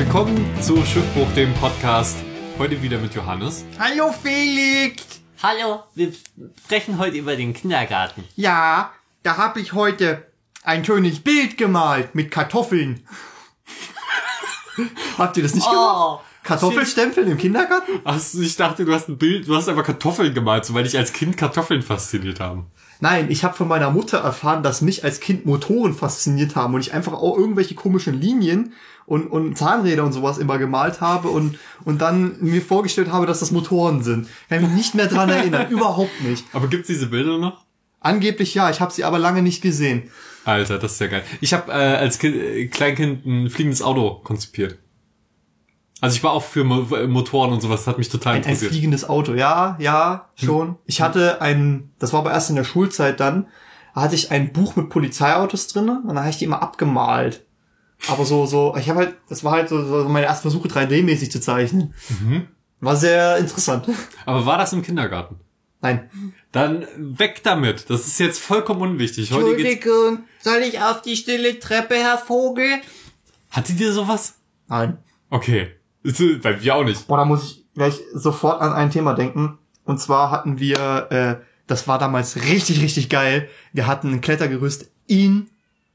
willkommen zu Schiffbruch, dem Podcast. Heute wieder mit Johannes. Hallo Felix! Hallo, wir sprechen heute über den Kindergarten. Ja, da habe ich heute ein schönes Bild gemalt mit Kartoffeln. Habt ihr das nicht gemacht? Kartoffelstempeln im Kindergarten? Also ich dachte, du hast ein Bild, du hast einfach Kartoffeln gemalt, so weil dich als Kind Kartoffeln fasziniert haben. Nein, ich habe von meiner Mutter erfahren, dass mich als Kind Motoren fasziniert haben und ich einfach auch irgendwelche komischen Linien und Zahnräder und sowas immer gemalt habe und dann mir vorgestellt habe, dass das Motoren sind. Kann ich mich nicht mehr dran erinnern, überhaupt nicht. Aber gibt's diese Bilder noch? Angeblich ja, ich habe sie aber lange nicht gesehen. Alter, das ist ja geil. Ich habe als Kleinkind ein fliegendes Auto konzipiert. Also ich war auch für Motoren und sowas, das hat mich total Ein interessiert. fliegendes Auto, ja, schon. Ich hatte das war aber erst in der Schulzeit dann, da hatte ich ein Buch mit Polizeiautos drinne und dann habe ich die immer abgemalt. Aber ich habe halt, das war halt so meine ersten Versuche 3D-mäßig zu zeichnen. Mhm. War sehr interessant. Aber war das im Kindergarten? Nein. Dann weg damit. Das ist jetzt vollkommen unwichtig. Entschuldigung, soll ich auf die stille Treppe, Herr Vogel? Hattet ihr sowas? Nein. Okay. Bei mir auch nicht. Boah, da muss ich gleich sofort an ein Thema denken. Und zwar hatten wir, das war damals richtig, richtig geil. Wir hatten ein Klettergerüst innen.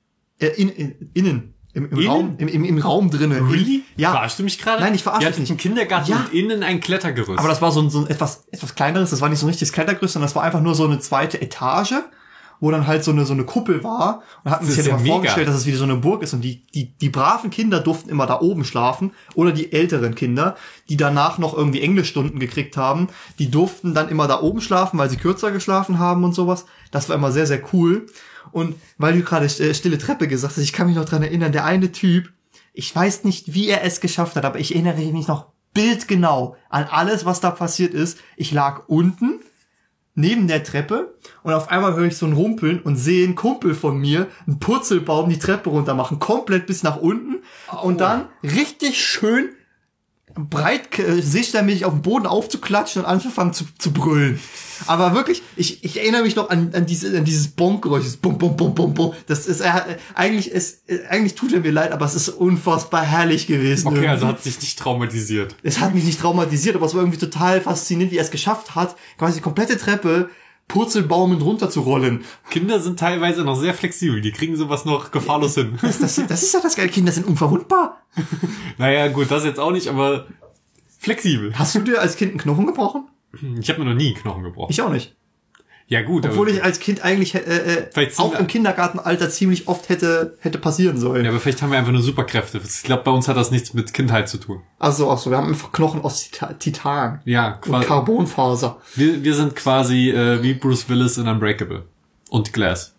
Im Raum drinnen. Really? Ja. Verarschst du mich gerade? Nein, ich verarsche dich nicht. Ein Kindergarten Ja. und innen ein Klettergerüst. Aber das war so ein etwas kleineres, das war nicht so ein richtiges Klettergerüst, sondern das war einfach nur so eine zweite Etage, wo dann halt so eine Kuppel war. Und hatten sich Das ist halt ja immer mega. vorgestellt, dass es wie so eine Burg ist und die braven Kinder durften immer da oben schlafen oder die älteren Kinder, die danach noch irgendwie Englischstunden gekriegt haben, die durften dann immer da oben schlafen, weil sie kürzer geschlafen haben und sowas. Das war immer sehr, sehr cool. Und weil du gerade stille Treppe gesagt hast, ich kann mich noch dran erinnern, der eine Typ, ich weiß nicht, wie er es geschafft hat, aber ich erinnere mich noch bildgenau an alles, was da passiert ist. Ich lag unten neben der Treppe und auf einmal höre ich so ein Rumpeln und sehe einen Kumpel von mir, einen Purzelbaum, die Treppe runter machen, komplett bis nach unten und dann richtig schön breit sich er mich auf den Boden aufzuklatschen und anzufangen zu brüllen. Aber wirklich, ich erinnere mich noch an dieses Bombgeräusch, dieses Bum, Bum, Bum, Bum, Bum. Das ist, eigentlich tut er mir leid, aber es ist unfassbar herrlich gewesen. Okay, irgendwie. also hat sich nicht traumatisiert. Es hat mich nicht traumatisiert, aber es war irgendwie total faszinierend, wie er es geschafft hat, quasi die komplette Treppe purzelbaumend runterzurollen. Kinder sind teilweise noch sehr flexibel, die kriegen sowas noch gefahrlos hin. Das ist ja das geile, Kinder sind unverwundbar. Naja, gut, das jetzt auch nicht, aber flexibel. Hast du dir als Kind einen Knochen gebrochen? Ich habe mir noch nie Knochen gebrochen. Ich auch nicht. Ja gut, Obwohl aber ich als Kind eigentlich Vielleicht sind auch wir- im Kindergartenalter ziemlich oft hätte passieren sollen. ja, aber vielleicht haben wir einfach nur Superkräfte. Ich glaube, bei uns hat das nichts mit Kindheit zu tun. Ach so, wir haben einfach Knochen aus Titan Ja, und quasi. Carbonfaser. Wir sind quasi wie Bruce Willis in Unbreakable. Und Glass.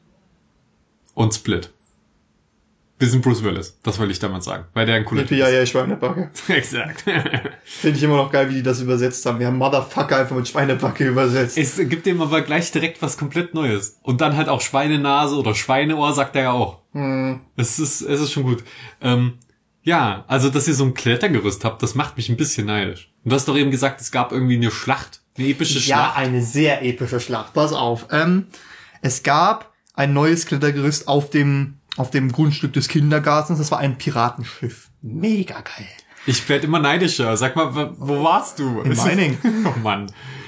Und Split. Wir sind Bruce Willis, das wollte ich damals sagen. Weil der ein cooler Typ ist. Ja, Schweinebacke. Exakt. Finde ich immer noch geil, wie die das übersetzt haben. Wir haben Motherfucker einfach mit Schweinebacke übersetzt. Es gibt dem aber gleich direkt was komplett Neues. Und dann halt auch Schweinenase oder Schweineohr, sagt er ja auch. Es ist schon gut. Ja, also, dass ihr so ein Klettergerüst habt, das macht mich ein bisschen neidisch. Und du hast doch eben gesagt, es gab irgendwie eine Schlacht. Eine epische Ja, Schlacht. eine sehr epische Schlacht. Pass auf. Es gab ein neues Klettergerüst auf dem Grundstück des Kindergartens. Das war ein Piratenschiff. Mega geil. Ich werd immer neidischer. Sag mal, wo warst du? In Meiningen. Oh Mann.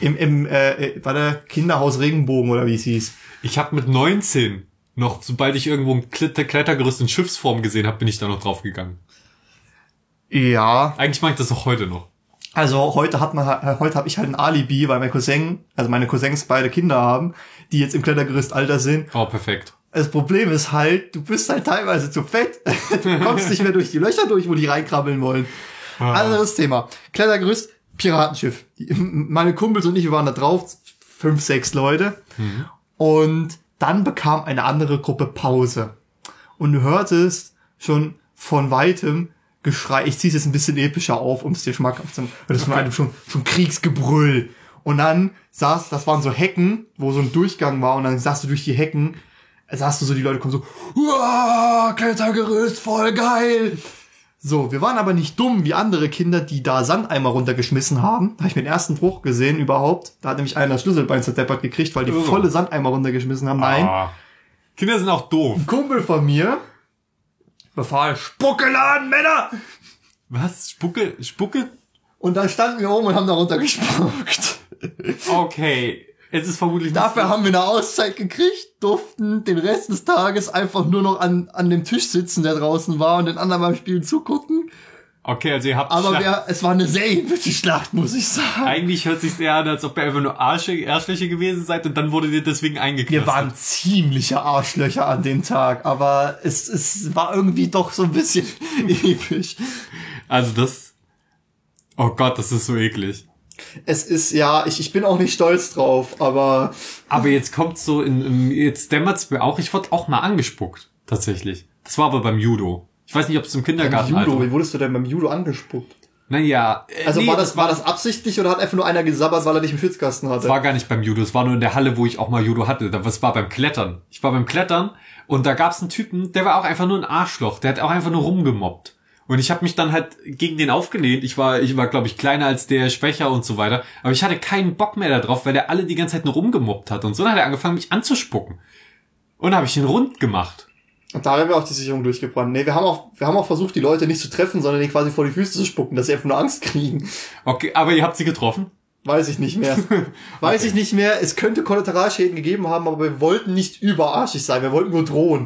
War der Kinderhaus Regenbogen oder wie es hieß. Ich habe mit 19 noch, sobald ich irgendwo ein Klettergerüst in Schiffsform gesehen habe, bin ich da noch drauf gegangen. Ja. Eigentlich mag ich das auch heute noch. Also heute habe ich halt ein Alibi, weil meine Cousins beide Kinder haben, die jetzt im Klettergerüstalter sind. Oh, perfekt. Das Problem ist halt, du bist halt teilweise zu fett. Du kommst nicht mehr durch die Löcher durch, wo die reinkrabbeln wollen. Anderes Thema. Klettergerüst, Piratenschiff. Meine Kumpels und ich, wir waren da drauf, 5, 6 Leute. Und dann bekam eine andere Gruppe Pause. Und du hörtest schon von weitem Geschrei. Ich zieh's jetzt ein bisschen epischer auf, um es dir schmackhaft zu machen. Das war einem schon Kriegsgebrüll. Und dann das waren so Hecken, wo so ein Durchgang war. Und dann sahst du durch die Hecken, sahst du so, die Leute kommen so, uah, Klettergerüst, voll geil. So, wir waren aber nicht dumm wie andere Kinder, die da Sandeimer runtergeschmissen haben. Da habe ich mir den ersten Bruch gesehen überhaupt. Da hat nämlich einer das Schlüsselbein zerdeppert gekriegt, weil die volle Sandeimer runtergeschmissen haben. Nein. Kinder sind auch doof. Ein Kumpel von mir befahl, Spucke laden, Männer! Was? Spucke? Und dann standen wir oben und haben darunter gespuckt. Okay. Es ist vermutlich Dafür haben wir eine Auszeit gekriegt, durften den Rest des Tages einfach nur noch an dem Tisch sitzen, der draußen war, und den anderen beim Spielen zugucken. Okay, also ihr habt Aber es war eine sehr epische Schlacht, muss ich sagen. Eigentlich hört sich's eher an, als ob ihr einfach nur Arschlöcher gewesen seid und dann wurdet ihr deswegen eingeknastet. Wir waren ziemliche Arschlöcher an dem Tag, aber es war irgendwie doch so ein bisschen episch. Also das... Oh Gott, das ist so eklig. Es ist, ja, ich bin auch nicht stolz drauf, aber... Aber jetzt kommt's so jetzt dämmert's mir auch, ich wurde auch mal angespuckt, tatsächlich. Das war aber beim Judo. Ich weiß nicht, ob es im Kindergarten Beim Judo, wie wurdest du denn beim Judo angespuckt? Naja. Also nee, war das absichtlich oder hat einfach nur einer gesabbert, weil er dich im Schwitzkasten hatte? Das war gar nicht beim Judo, es war nur in der Halle, wo ich auch mal Judo hatte. Das war beim Klettern. Ich war beim Klettern und da gab's einen Typen, der war auch einfach nur ein Arschloch. Der hat auch einfach nur rumgemobbt. Und ich habe mich dann halt gegen den aufgelehnt. Ich war glaube ich, kleiner als der, schwächer und so weiter. Aber ich hatte keinen Bock mehr darauf, weil der alle die ganze Zeit nur rumgemobbt hat. Und so dann hat er angefangen, mich anzuspucken. Und dann habe ich ihn rund gemacht. Und da haben wir auch die Sicherung durchgebrannt. Nee, wir haben auch versucht, die Leute nicht zu treffen, sondern denen quasi vor die Füße zu spucken, dass sie einfach nur Angst kriegen. Okay, aber ihr habt sie getroffen? Weiß ich nicht mehr. Weiß ich nicht mehr. Es könnte Kollateralschäden gegeben haben, aber wir wollten nicht überarschig sein. Wir wollten nur drohen.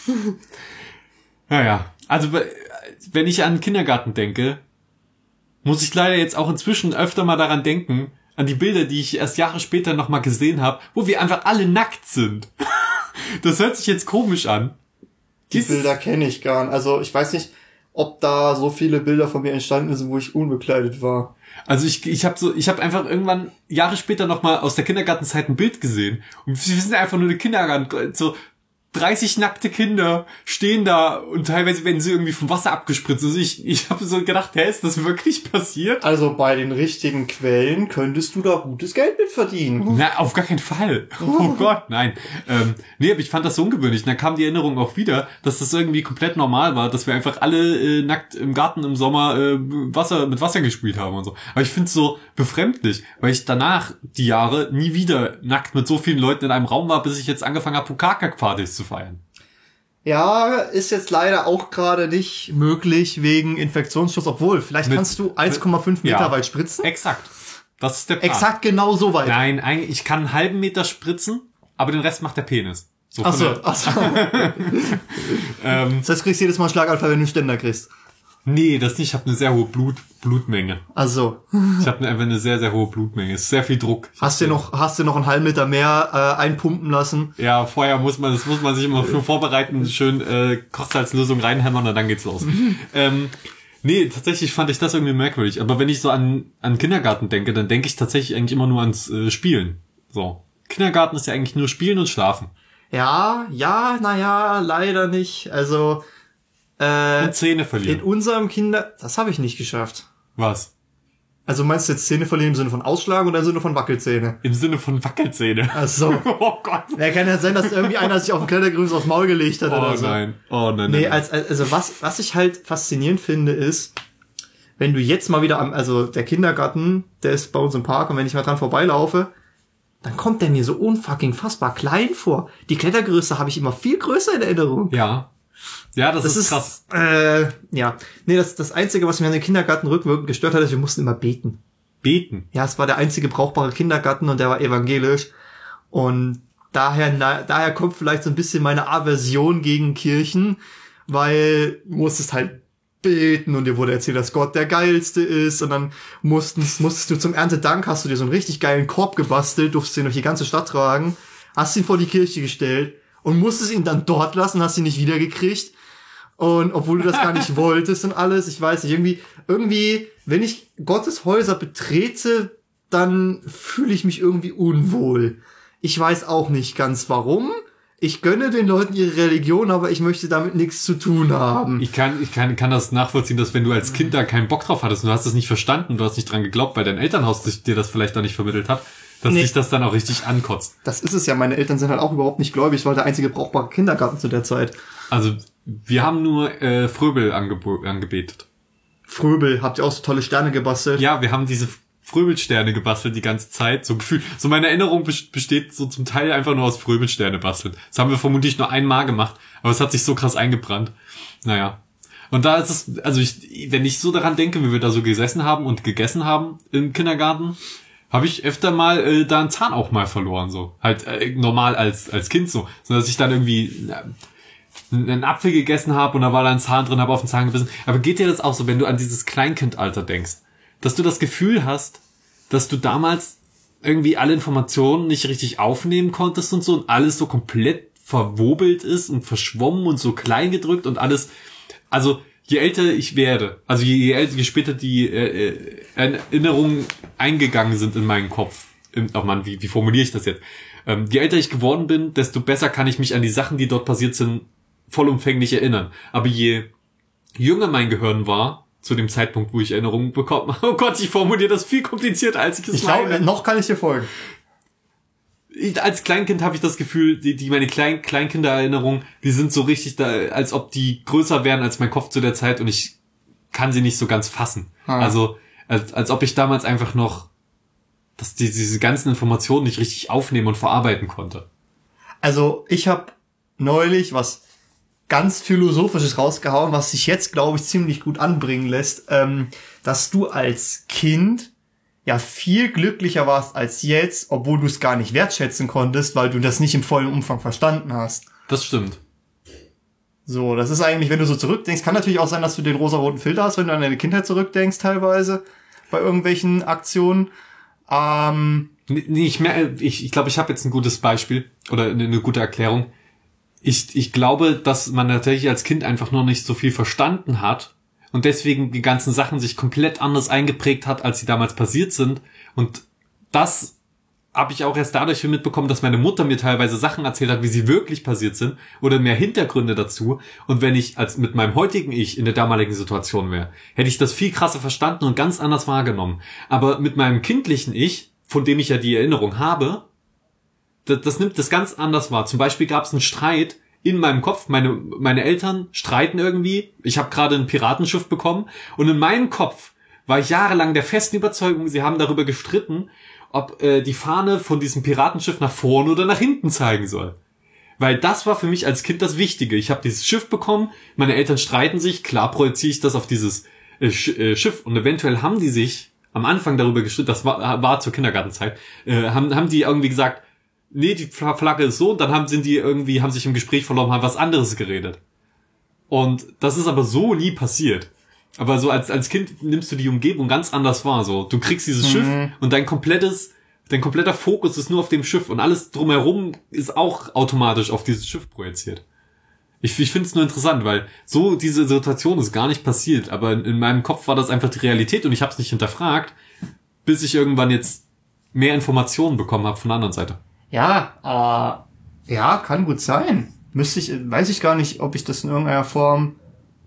Naja, also wenn ich an den Kindergarten denke, muss ich leider jetzt auch inzwischen öfter mal daran denken, an die Bilder, die ich erst Jahre später nochmal gesehen habe, wo wir einfach alle nackt sind. Das hört sich jetzt komisch an. Die Bilder kenne ich gar nicht. Also ich weiß nicht, ob da so viele Bilder von mir entstanden sind, wo ich unbekleidet war. Also ich habe einfach irgendwann Jahre später nochmal aus der Kindergartenzeit ein Bild gesehen. Und wir sind einfach nur eine Kindergarten, so 30 nackte Kinder stehen da und teilweise werden sie irgendwie vom Wasser abgespritzt. Also ich habe so gedacht, ist das wirklich passiert? Also bei den richtigen Quellen könntest du da gutes Geld mit verdienen. Na, auf gar keinen Fall. Oh Gott, nein. Nee, aber ich fand das so ungewöhnlich. Und dann kam die Erinnerung auch wieder, dass das irgendwie komplett normal war, dass wir einfach alle nackt im Garten im Sommer mit Wasser gespielt haben und so. Aber ich find's so befremdlich, weil ich danach die Jahre nie wieder nackt mit so vielen Leuten in einem Raum war, bis ich jetzt angefangen habe, Pukaka-Partys zu feiern. Ja, ist jetzt leider auch gerade nicht möglich wegen Infektionsschutz, obwohl, vielleicht kannst du 1,5 Meter weit spritzen. Exakt. Das ist der Plan. Exakt genau so weit. Nein, eigentlich, ich kann einen halben Meter spritzen, aber den Rest macht der Penis. So Ach so. Das heißt, du kriegst jedes Mal einen Schlaganfall, wenn du einen Ständer kriegst. Nee, das nicht. Ich habe eine sehr hohe Blutmenge. Ach so. Ich habe einfach eine sehr, sehr hohe Blutmenge. Es ist sehr viel Druck. Hast du noch einen halben Meter mehr einpumpen lassen? Ja, vorher muss man sich immer schon vorbereiten, schön Kochsalzlösung reinhämmern und dann geht's los. Nee, tatsächlich fand ich das irgendwie merkwürdig. Aber wenn ich so an Kindergarten denke, dann denke ich tatsächlich eigentlich immer nur ans Spielen. So. Kindergarten ist ja eigentlich nur Spielen und Schlafen. Ja, naja, leider nicht. Also und Zähne verlieren. In unserem das habe ich nicht geschafft. Was? Also meinst du jetzt Zähne verlieren im Sinne von Ausschlagen oder im Sinne von Wackelzähne? Im Sinne von Wackelzähne. Ach so. Oh Gott. Ja, kann ja sein, dass irgendwie einer sich auf dem Klettergerüst aufs Maul gelegt hat oder so. Nein. Oh nein. Nee, nein. also was ich halt faszinierend finde, ist, wenn du jetzt mal wieder also der Kindergarten, der ist bei uns im Park und wenn ich mal dran vorbeilaufe, dann kommt der mir so unfucking fassbar klein vor. Die Klettergerüste habe ich immer viel größer in Erinnerung. Ja. Ja, das ist krass. Ja. Nee, das Einzige, was mir an den Kindergarten rückwirkend gestört hat, ist, wir mussten immer beten. Beten? Ja, es war der einzige brauchbare Kindergarten und der war evangelisch. Und daher kommt vielleicht so ein bisschen meine Aversion gegen Kirchen, weil du musstest halt beten und dir wurde erzählt, dass Gott der Geilste ist und dann musstest du zum Erntedank, hast du dir so einen richtig geilen Korb gebastelt, durftest ihn durch die ganze Stadt tragen, hast ihn vor die Kirche gestellt und musstest ihn dann dort lassen, hast ihn nicht wiedergekriegt. Und obwohl du das gar nicht wolltest und alles, ich weiß nicht, irgendwie, wenn ich Gottes Häuser betrete, dann fühle ich mich irgendwie unwohl. Ich weiß auch nicht ganz warum. Ich gönne den Leuten ihre Religion, aber ich möchte damit nichts zu tun haben. Ich kann das nachvollziehen, dass wenn du als Kind da keinen Bock drauf hattest und du hast es nicht verstanden, du hast nicht dran geglaubt, weil dein Elternhaus dir das vielleicht auch nicht vermittelt hat, dass dich das dann auch richtig ankotzt. Das ist es ja, meine Eltern sind halt auch überhaupt nicht gläubig, ich war der einzige brauchbare Kindergarten zu der Zeit. Also, wir haben nur Fröbel angebetet. Fröbel, habt ihr auch so tolle Sterne gebastelt? Ja, wir haben diese Fröbelsterne gebastelt die ganze Zeit, so gefühlt. So meine Erinnerung besteht so zum Teil einfach nur aus Fröbelsterne basteln. Das haben wir vermutlich nur einmal gemacht, aber es hat sich so krass eingebrannt. Naja. Und da ist es, also wenn ich so daran denke, wie wir da so gesessen haben und gegessen haben im Kindergarten, habe ich öfter mal da einen Zahn auch mal verloren, so. Halt normal als Kind so. So dass ich dann irgendwie einen Apfel gegessen habe und da war da ein Zahn drin, habe auf den Zahn gebissen. Aber geht dir das auch so, wenn du an dieses Kleinkindalter denkst, dass du das Gefühl hast, dass du damals irgendwie alle Informationen nicht richtig aufnehmen konntest und so und alles so komplett verwobelt ist und verschwommen und so klein gedrückt und alles, also je älter ich werde, also je später die Erinnerungen eingegangen sind in meinen Kopf, oh Mann, wie formuliere ich das jetzt? Je älter ich geworden bin, desto besser kann ich mich an die Sachen, die dort passiert sind, vollumfänglich erinnern. Aber je jünger mein Gehirn war, zu dem Zeitpunkt, wo ich Erinnerungen bekommen habe, oh Gott, ich formuliere das viel komplizierter, als ich es meine. Ich glaube, noch kann ich dir folgen. Als Kleinkind habe ich das Gefühl, meine Kleinkindererinnerungen, die sind so richtig da, als ob die größer wären als mein Kopf zu der Zeit und ich kann sie nicht so ganz fassen. Also, als ob ich damals einfach noch diese ganzen Informationen nicht richtig aufnehmen und verarbeiten konnte. Also, ich habe neulich was ganz Philosophisches rausgehauen, was sich jetzt, glaube ich, ziemlich gut anbringen lässt, dass du als Kind ja viel glücklicher warst als jetzt, obwohl du es gar nicht wertschätzen konntest, weil du das nicht im vollen Umfang verstanden hast. Das stimmt. So, das ist eigentlich, wenn du so zurückdenkst, kann natürlich auch sein, dass du den rosa-roten Filter hast, wenn du an deine Kindheit zurückdenkst teilweise, bei irgendwelchen Aktionen. Nee, ich glaube, ich habe jetzt ein gutes Beispiel oder eine gute Erklärung. Ich glaube, dass man tatsächlich als Kind einfach noch nicht so viel verstanden hat und deswegen die ganzen Sachen sich komplett anders eingeprägt hat, als sie damals passiert sind. Und das habe ich auch erst dadurch mitbekommen, dass meine Mutter mir teilweise Sachen erzählt hat, wie sie wirklich passiert sind oder mehr Hintergründe dazu. Und wenn ich als mit meinem heutigen Ich in der damaligen Situation wäre, hätte ich das viel krasser verstanden und ganz anders wahrgenommen. Aber mit meinem kindlichen Ich, von dem ich ja die Erinnerung habe, das nimmt das ganz anders wahr. Zum Beispiel gab es einen Streit in meinem Kopf. Meine Eltern streiten irgendwie. Ich habe gerade ein Piratenschiff bekommen. Und in meinem Kopf war ich jahrelang der festen Überzeugung, sie haben darüber gestritten, ob die Fahne von diesem Piratenschiff nach vorne oder nach hinten zeigen soll. Weil das war für mich als Kind das Wichtige. Ich habe dieses Schiff bekommen, meine Eltern streiten sich, klar projiziere ich das auf dieses Schiff. Und eventuell haben die sich am Anfang darüber gestritten, das war zur Kindergartenzeit, haben die irgendwie gesagt, nee, die Flagge ist so, und dann haben sich im Gespräch verloren, haben was anderes geredet. Und das ist aber so nie passiert. Aber so als Kind nimmst du die Umgebung ganz anders wahr, so. Du kriegst dieses Schiff und dein kompletter Fokus ist nur auf dem Schiff und alles drumherum ist auch automatisch auf dieses Schiff projiziert. Ich finde es nur interessant, weil so diese Situation ist gar nicht passiert, aber in meinem Kopf war das einfach die Realität und ich habe es nicht hinterfragt, bis ich irgendwann jetzt mehr Informationen bekommen habe von der anderen Seite. Ja, kann gut sein. Weiß ich gar nicht, ob ich das in irgendeiner Form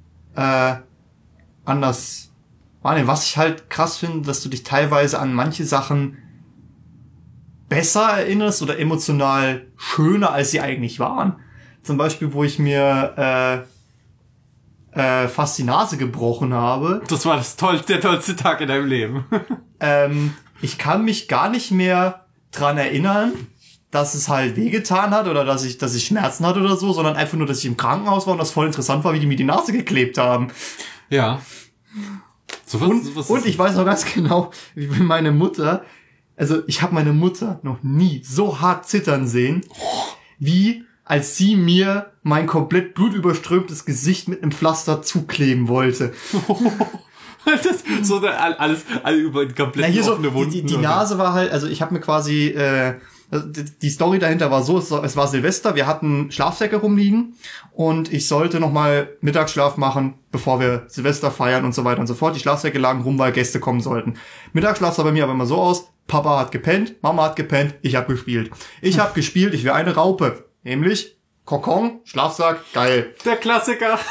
anders wahrnehme. Was ich halt krass finde, dass du dich teilweise an manche Sachen besser erinnerst oder emotional schöner, als sie eigentlich waren. Zum Beispiel, wo ich mir fast die Nase gebrochen habe. Das war der tollste Tag in deinem Leben. Ich kann mich gar nicht mehr dran erinnern, dass es halt wehgetan hat oder dass ich Schmerzen hatte oder so, sondern einfach nur, dass ich im Krankenhaus war und das voll interessant war, wie die mir die Nase geklebt haben. Ja. Und ich weiß noch ganz genau, wie meine Mutter, also ich habe meine Mutter noch nie so hart zittern sehen, wie als sie mir mein komplett blutüberströmtes Gesicht mit einem Pflaster zukleben wollte. Das so alles über die komplette offene Wunden. Die Nase war halt, also ich habe mir quasi die Story dahinter war so, es war Silvester, wir hatten Schlafsäcke rumliegen und ich sollte nochmal Mittagsschlaf machen, bevor wir Silvester feiern und so weiter und so fort. Die Schlafsäcke lagen rum, weil Gäste kommen sollten. Mittagsschlaf sah bei mir aber immer so aus, Papa hat gepennt, Mama hat gepennt, ich habe gespielt. Ich wäre eine Raupe, nämlich Kokon, Schlafsack, geil. Der Klassiker.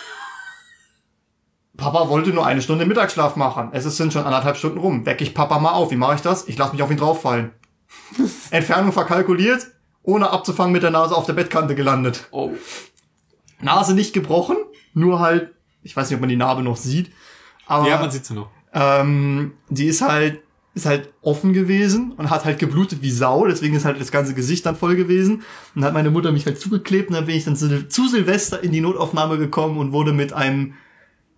Papa wollte nur 1 Stunde Mittagsschlaf machen. Sind schon 1,5 Stunden rum. Weck ich Papa mal auf. Wie mache ich das? Ich lasse mich auf ihn drauffallen. Entfernung verkalkuliert, ohne abzufangen mit der Nase auf der Bettkante gelandet. Oh. Nase nicht gebrochen, nur halt, ich weiß nicht, ob man die Narbe noch sieht. Aber, ja, man sieht sie noch. Die ist halt offen gewesen und hat halt geblutet wie Sau, deswegen ist halt das ganze Gesicht dann voll gewesen. Und hat meine Mutter mich halt zugeklebt und dann bin ich dann zu Silvester in die Notaufnahme gekommen und wurde mit einem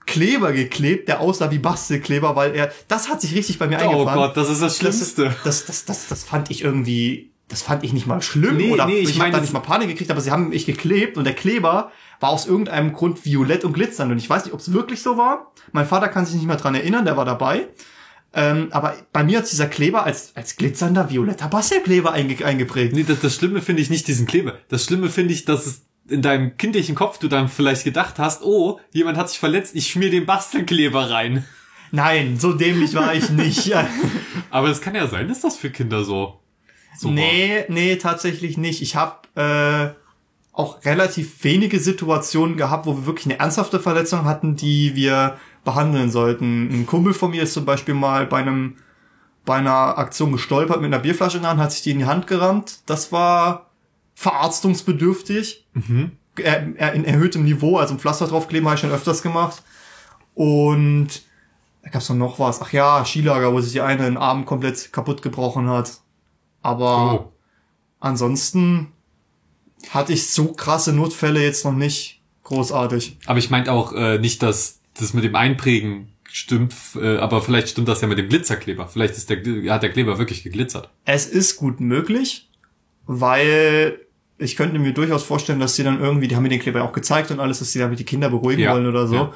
Kleber geklebt, der aussah wie Bastelkleber, weil das hat sich richtig bei mir eingebrannt. Oh Gott, das ist das Schlimmste. Das fand ich irgendwie, das fand ich nicht mal schlimm, ich habe da nicht mal Panik gekriegt, aber sie haben mich geklebt und der Kleber war aus irgendeinem Grund violett und glitzernd und ich weiß nicht, ob es wirklich so war. Mein Vater kann sich nicht mehr dran erinnern, der war dabei. Aber bei mir hat dieser Kleber als glitzernder violetter Bastelkleber eingeprägt. Nee, das Schlimme finde ich nicht diesen Kleber. Das Schlimme finde ich, dass es in deinem kindlichen Kopf du dann vielleicht gedacht hast, oh, jemand hat sich verletzt, ich schmier den Bastelkleber rein. Nein, so dämlich war ich nicht. Aber es kann ja sein, dass das für Kinder so nee, tatsächlich nicht. Ich habe auch relativ wenige Situationen gehabt, wo wir wirklich eine ernsthafte Verletzung hatten, die wir behandeln sollten. Ein Kumpel von mir ist zum Beispiel mal bei einer Aktion gestolpert mit einer Bierflasche in der Hand, hat sich die in die Hand gerammt. Das war verarztungsbedürftig. In erhöhtem Niveau, also ein Pflaster draufkleben habe ich schon öfters gemacht. Und da gab's noch was. Ach ja, Skilager, wo sich die eine den Arm komplett kaputt gebrochen hat. Aber ansonsten hatte ich so krasse Notfälle jetzt noch nicht großartig. Aber ich meinte auch nicht, dass das mit dem Einprägen stimmt, aber vielleicht stimmt das ja mit dem Glitzerkleber. Vielleicht hat der Kleber wirklich geglitzert. Es ist gut möglich, weil ich könnte mir durchaus vorstellen, dass sie dann irgendwie, die haben mir den Kleber auch gezeigt und alles, dass sie damit die Kinder beruhigen wollen oder so. Ja.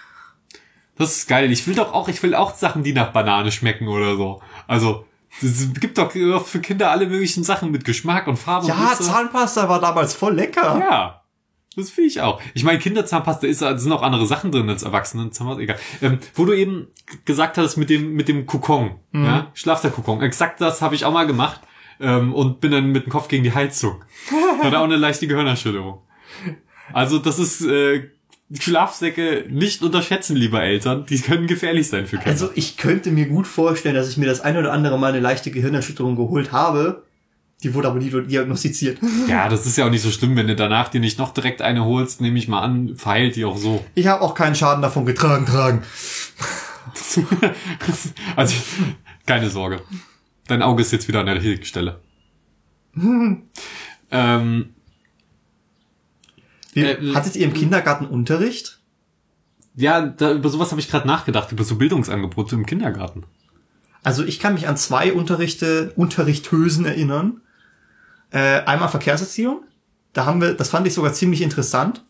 Das ist geil. Ich will auch Sachen, die nach Banane schmecken oder so. Also, es gibt doch für Kinder alle möglichen Sachen mit Geschmack und Farbe. Ja, und Zahnpasta war damals voll lecker. Ja, das finde ich auch. Ich meine, Kinderzahnpasta sind auch andere Sachen drin als Erwachsenen-Zahnpasta, egal. Wo du eben gesagt hast mit dem Kokon, ja, Schlafsack-Kokon. Exakt das habe ich auch mal gemacht. Und bin dann mit dem Kopf gegen die Heizung. Hatte auch eine leichte Gehirnerschütterung. Also das ist Schlafsäcke nicht unterschätzen, liebe Eltern. Die können gefährlich sein für Kinder. Also ich könnte mir gut vorstellen, dass ich mir das ein oder andere Mal eine leichte Gehirnerschütterung geholt habe. Die wurde aber nie diagnostiziert. Ja, das ist ja auch nicht so schlimm, wenn du danach dir nicht noch direkt eine holst, nehme ich mal an, verheilt die auch so. Ich habe auch keinen Schaden davon getragen. Also, keine Sorge. Dein Auge ist jetzt wieder an der richtigen Stelle. Hattet ihr im Kindergarten Unterricht? Ja, über sowas habe ich gerade nachgedacht, über so Bildungsangebote im Kindergarten. Also ich kann mich an 2 Unterrichthösen erinnern. Einmal Verkehrserziehung. Das fand ich sogar ziemlich interessant.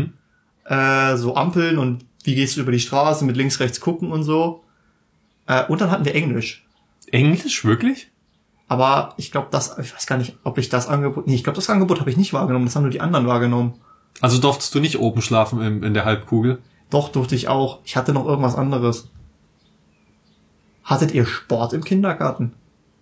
So Ampeln und wie gehst du über die Straße mit links, rechts gucken und so. Und dann hatten wir Englisch. Englisch, wirklich? Aber ich glaube, ich weiß gar nicht, ob ich das Angebot, ich glaube, das Angebot habe ich nicht wahrgenommen, das haben nur die anderen wahrgenommen. Also durftest du nicht oben schlafen in der Halbkugel? Doch, durfte ich auch. Ich hatte noch irgendwas anderes. Hattet ihr Sport im Kindergarten?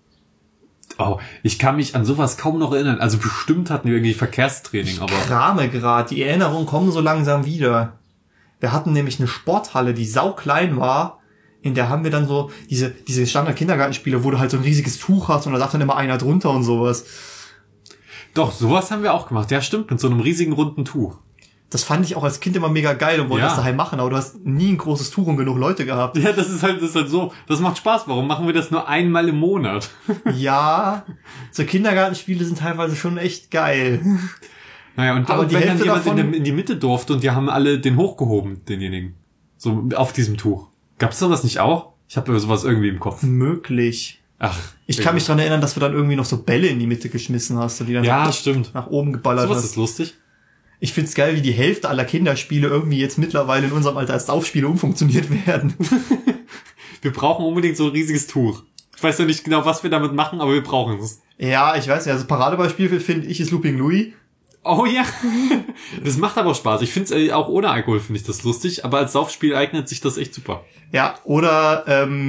Oh, ich kann mich an sowas kaum noch erinnern. Also bestimmt hatten wir irgendwie Verkehrstraining, aber... Ich krame grad, die Erinnerungen kommen so langsam wieder. Wir hatten nämlich eine Sporthalle, die sauklein war. In der haben wir dann so diese Standard-Kindergartenspiele, wo du halt so ein riesiges Tuch hast und da darf dann immer einer drunter und sowas. Doch, sowas haben wir auch gemacht. Ja, stimmt, mit so einem riesigen runden Tuch. Das fand ich auch als Kind immer mega geil und wollte das daheim machen, aber du hast nie ein großes Tuch und genug Leute gehabt. Ja, das ist halt so. Das macht Spaß. Warum machen wir das nur einmal im Monat? Ja, so Kindergartenspiele sind teilweise schon echt geil. Naja, und aber wenn dann jemand in die Mitte durfte und die haben alle den hochgehoben, denjenigen. So auf diesem Tuch. Gab's sowas nicht auch? Ich habe sowas irgendwie im Kopf. Möglich. Ach. Ich kann mich dran erinnern, dass du dann irgendwie noch so Bälle in die Mitte geschmissen hast und die dann stimmt. nach oben geballert hast. Sowas ist lustig. Ich find's geil, wie die Hälfte aller Kinderspiele irgendwie jetzt mittlerweile in unserem Alter als Saufspiele umfunktioniert werden. Wir brauchen unbedingt so ein riesiges Tuch. Ich weiß ja nicht genau, was wir damit machen, aber wir brauchen es. Ja, ich weiß nicht. Also Paradebeispiel finde ich ist Looping Louis. Oh ja, das macht aber Spaß. Ich finde es auch ohne Alkohol finde ich das lustig, aber als Saufspiel eignet sich das echt super. Ja, oder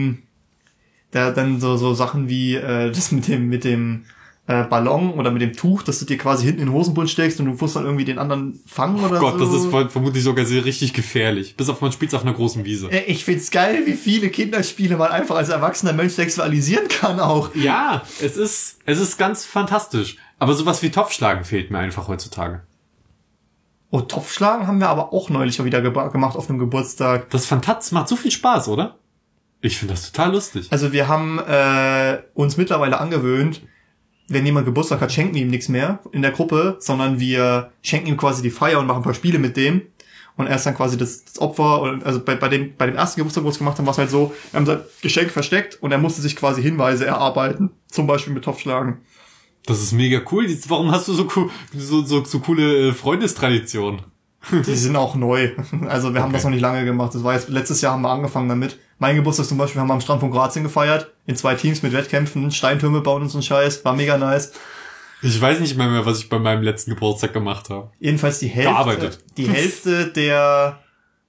da dann so Sachen wie das mit dem Ballon oder mit dem Tuch, dass du dir quasi hinten in den Hosenbund steckst und du musst dann irgendwie den anderen fangen oder so. Oh Gott, das ist vermutlich sogar sehr richtig gefährlich. Bis auf man spielt's auf einer großen Wiese. Ich find's geil, wie viele Kinderspiele man einfach als erwachsener Mensch sexualisieren kann auch. Ja, es ist ganz fantastisch. Aber sowas wie Topfschlagen fehlt mir einfach heutzutage. Oh, Topfschlagen haben wir aber auch neulich wieder gemacht auf einem Geburtstag. Das macht so viel Spaß, oder? Ich finde das total lustig. Also wir haben uns mittlerweile angewöhnt, wenn jemand Geburtstag hat, schenken wir ihm nichts mehr in der Gruppe, sondern wir schenken ihm quasi die Feier und machen ein paar Spiele mit dem. Und er ist dann quasi das Opfer. Und also bei dem ersten Geburtstag, wo wir es gemacht haben, war es halt so, wir haben sein Geschenk versteckt und er musste sich quasi Hinweise erarbeiten. Zum Beispiel mit Topfschlagen. Das ist mega cool. Warum hast du so coole Freundestraditionen? Die sind auch neu. Also wir haben das noch nicht lange gemacht. Das war jetzt, letztes Jahr haben wir angefangen damit. Mein Geburtstag zum Beispiel haben wir am Strand von Kroatien gefeiert. In 2 Teams mit Wettkämpfen, Steintürme bauen und so ein Scheiß. War mega nice. Ich weiß nicht mehr, was ich bei meinem letzten Geburtstag gemacht habe. Jedenfalls die Hälfte der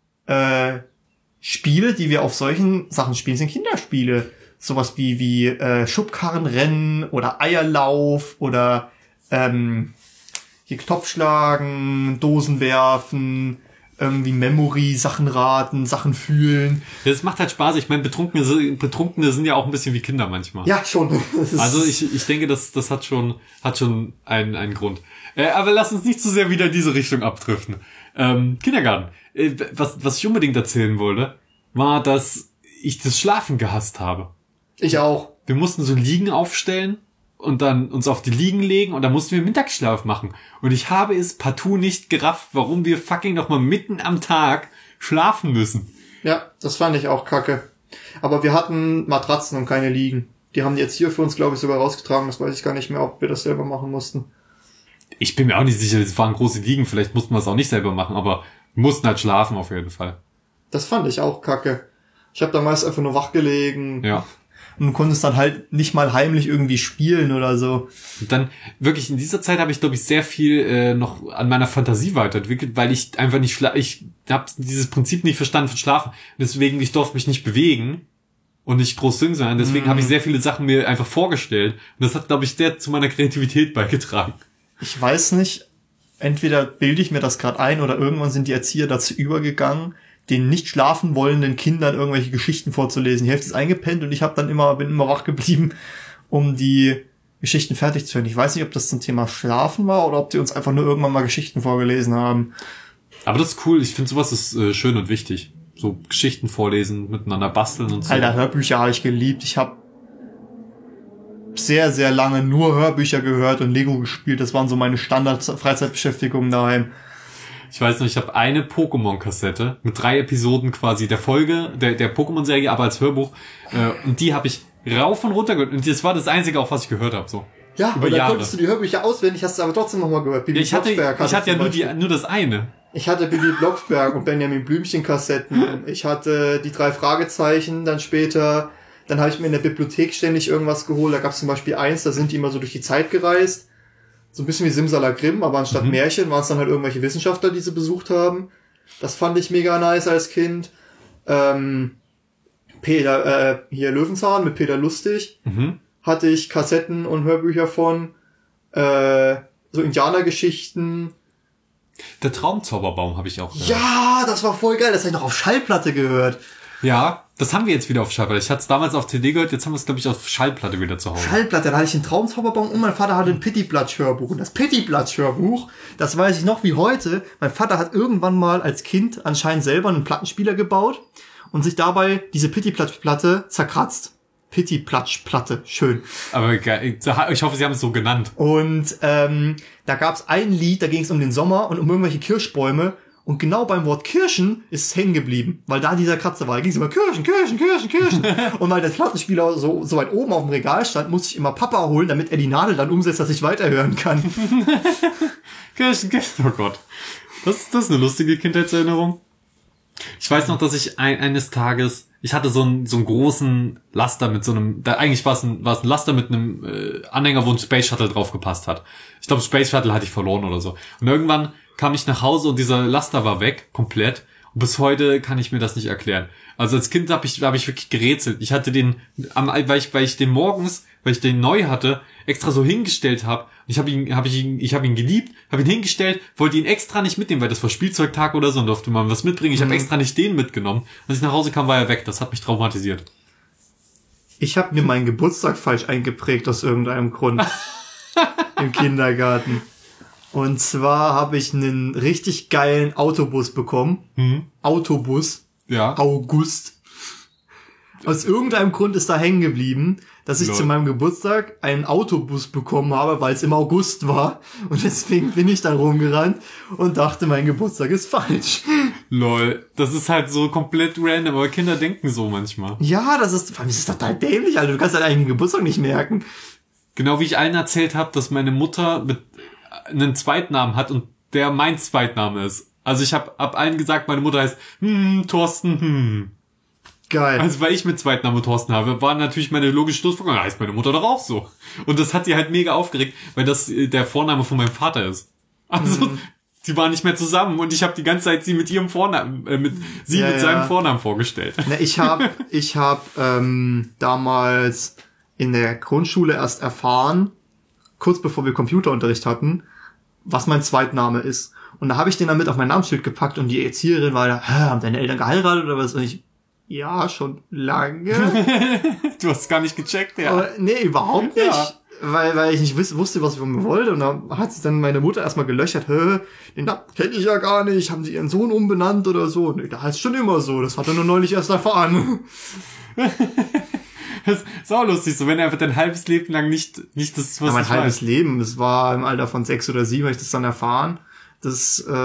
Spiele, die wir auf solchen Sachen spielen, sind Kinderspiele. Sowas wie Schubkarrenrennen oder Eierlauf oder hier Topfschlagen, Dosen werfen, irgendwie Memory, Sachen raten, Sachen fühlen. Ja, das macht halt Spaß. Ich meine, Betrunkene sind ja auch ein bisschen wie Kinder manchmal. Ja, schon. Also ich denke, das hat schon einen Grund. Aber lass uns nicht zu sehr wieder in diese Richtung abdriften. Kindergarten. Was ich unbedingt erzählen wollte, war, dass ich das Schlafen gehasst habe. Ich auch. Wir mussten so Liegen aufstellen und dann uns auf die Liegen legen und dann mussten wir Mittagsschlaf machen. Und ich habe es partout nicht gerafft, warum wir fucking nochmal mitten am Tag schlafen müssen. Ja, das fand ich auch kacke. Aber wir hatten Matratzen und keine Liegen. Die haben die jetzt hier für uns, glaube ich, sogar rausgetragen. Das weiß ich gar nicht mehr, ob wir das selber machen mussten. Ich bin mir auch nicht sicher, das waren große Liegen. Vielleicht mussten wir es auch nicht selber machen, aber wir mussten halt schlafen auf jeden Fall. Das fand ich auch kacke. Ich habe da meist einfach nur wach gelegen. Ja. Und du konntest dann halt nicht mal heimlich irgendwie spielen oder so. Und dann, wirklich, in dieser Zeit habe ich, glaube ich, sehr viel noch an meiner Fantasie weiterentwickelt, weil ich einfach nicht ich habe dieses Prinzip nicht verstanden von Schlafen. Deswegen, ich durfte mich nicht bewegen und nicht groß singen sein. Deswegen habe ich sehr viele Sachen mir einfach vorgestellt. Und das hat, glaube ich, sehr zu meiner Kreativität beigetragen. Ich weiß nicht, entweder bilde ich mir das gerade ein oder irgendwann sind die Erzieher dazu übergegangen, den nicht schlafen wollenden Kindern irgendwelche Geschichten vorzulesen. Die Hälfte ist eingepennt und ich bin immer wach geblieben, um die Geschichten fertig zu hören. Ich weiß nicht, ob das zum Thema Schlafen war oder ob die uns einfach nur irgendwann mal Geschichten vorgelesen haben. Aber das ist cool. Ich finde, sowas ist schön und wichtig. So Geschichten vorlesen, miteinander basteln und so. Alter, Hörbücher habe ich geliebt. Ich habe sehr, sehr lange nur Hörbücher gehört und Lego gespielt. Das waren so meine Standard-Freizeitbeschäftigungen daheim. Ich weiß noch, ich habe eine Pokémon-Kassette mit 3 Episoden quasi der Folge, der Pokémon-Serie, aber als Hörbuch. Und die habe ich rauf und runter gehört. Und das war das Einzige, auch was ich gehört habe. So. Ja, über und dann Jahre. Konntest du die Hörbücher auswendig, hast du aber trotzdem nochmal gehört. Ja, ich hatte ja nur das eine. Ich hatte Bibi Blocksberg und Benjamin Blümchen Kassetten. Ich hatte die 3 Fragezeichen dann später. Dann habe ich mir in der Bibliothek ständig irgendwas geholt. Da gab es zum Beispiel eins, da sind die immer so durch die Zeit gereist. So ein bisschen wie Simsalakrim, aber anstatt Märchen waren es dann halt irgendwelche Wissenschaftler, die sie besucht haben. Das fand ich mega nice als Kind. Hier Löwenzahn mit Peter Lustig. Hatte ich Kassetten und Hörbücher von. So Indianergeschichten. Der Traumzauberbaum habe ich auch gehört. Ja, das war voll geil. Das habe ich noch auf Schallplatte gehört. Ja, das haben wir jetzt wieder auf Schallplatte. Ich hatte es damals auf CD gehört, jetzt haben wir es, glaube ich, auf Schallplatte wieder zu Hause. Schallplatte, da hatte ich einen Traumzauberbaum und mein Vater hatte ein Pittiplatsch-Hörbuch. Und das Pittiplatsch-Hörbuch, das weiß ich noch wie heute. Mein Vater hat irgendwann mal als Kind anscheinend selber einen Plattenspieler gebaut und sich dabei diese Pittiplatsch-Platte zerkratzt. Pittiplatsch-Platte, schön. Aber geil. Ich hoffe, Sie haben es so genannt. Und da gab es ein Lied, da ging es um den Sommer und um irgendwelche Kirschbäume. Und genau beim Wort Kirschen ist es hängen geblieben, weil da dieser Kratzer war. Da ging es immer Kirschen, Kirschen, Kirschen, Kirschen. Und weil der Plattenspieler so weit oben auf dem Regal stand, musste ich immer Papa holen, damit er die Nadel dann umsetzt, dass ich weiterhören kann. Kirschen, Kirschen, oh Gott. Das ist eine lustige Kindheitserinnerung. Ich weiß noch, dass ich eines Tages, ich hatte so einen großen Laster mit so einem, eigentlich war es ein Laster mit einem Anhänger, wo ein Space Shuttle drauf gepasst hat. Ich glaube, Space Shuttle hatte ich verloren oder so. Und irgendwann kam ich nach Hause und dieser Laster war weg, komplett. Und bis heute kann ich mir das nicht erklären. Also als Kind hab ich wirklich gerätselt. Ich hatte den, weil ich den morgens, weil ich den neu hatte, extra so hingestellt habe. Ich habe ihn geliebt, habe ihn hingestellt, wollte ihn extra nicht mitnehmen, weil das war Spielzeugtag oder so und durfte man was mitbringen. Ich habe extra nicht den mitgenommen. Als ich nach Hause kam, war er weg. Das hat mich traumatisiert. Ich habe mir meinen Geburtstag falsch eingeprägt aus irgendeinem Grund im Kindergarten. Und zwar habe ich einen richtig geilen Autobus bekommen. Autobus. Ja. August. Aus irgendeinem Grund ist da hängen geblieben, dass ich zu meinem Geburtstag einen Autobus bekommen habe, weil es im August war. Und deswegen bin ich dann rumgerannt und dachte, mein Geburtstag ist falsch. Lol, das ist halt so komplett random, aber Kinder denken so manchmal. Ja, das ist total dämlich, Alter. Du kannst deinen eigenen Geburtstag nicht merken. Genau wie ich allen erzählt habe, dass meine Mutter einen Zweitnamen hat und der mein Zweitname ist. Also ich habe ab allen gesagt, meine Mutter heißt Thorsten. Geil. Also weil ich mit Zweitnamen Thorsten habe, war natürlich meine logische Schlussfolgerung, da heißt meine Mutter doch auch so. Und das hat sie halt mega aufgeregt, weil das der Vorname von meinem Vater ist. Also sie waren nicht mehr zusammen und ich habe die ganze Zeit sie mit ihrem Vornamen, mit seinem Vornamen vorgestellt. Na, ich hab damals in der Grundschule erst erfahren, kurz bevor wir Computerunterricht hatten, was mein Zweitname ist. Und da habe ich den dann mit auf mein Namensschild gepackt und die Erzieherin war da, haben deine Eltern geheiratet oder was? Und ich, ja, schon lange. Du hast es gar nicht gecheckt, ja. Aber nee, überhaupt nicht. Ja. Weil ich nicht wusste, was ich von mir wollte. Und dann hat sich dann meine Mutter erstmal gelöchert, den Namen kenne ich ja gar nicht. Haben sie ihren Sohn umbenannt oder so? Nee, da heißt schon immer so. Das hat er nur neulich erst erfahren. Das ist auch lustig, so wenn er einfach dein halbes Leben lang nicht das, was Ja, mein ich halbes weiß. Leben. Es war im Alter von 6 oder 7, habe ich das dann erfahren. Das ist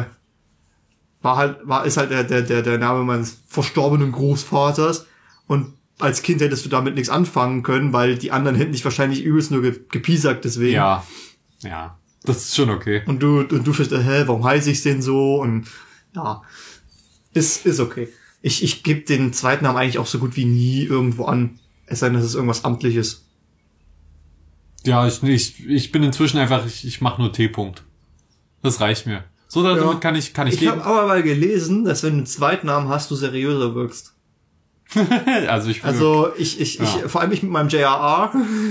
halt der Name meines verstorbenen Großvaters. Und als Kind hättest du damit nichts anfangen können, weil die anderen hätten dich wahrscheinlich übelst nur gepiesackt deswegen. Ja, das ist schon okay. Und du verstehst, warum heiße ich denn so? Und ja, ist okay. Ich gebe den Zweitnamen eigentlich auch so gut wie nie irgendwo an. Es sei denn, das ist irgendwas Amtliches. Ja, ich bin inzwischen einfach, ich mache nur T-Punkt. Das reicht mir. So, damit kann ich Ich leben. habe aber mal gelesen, dass wenn du einen Zweitnamen hast, du seriöser wirkst. Also ich Vor allem ich mit meinem JRR.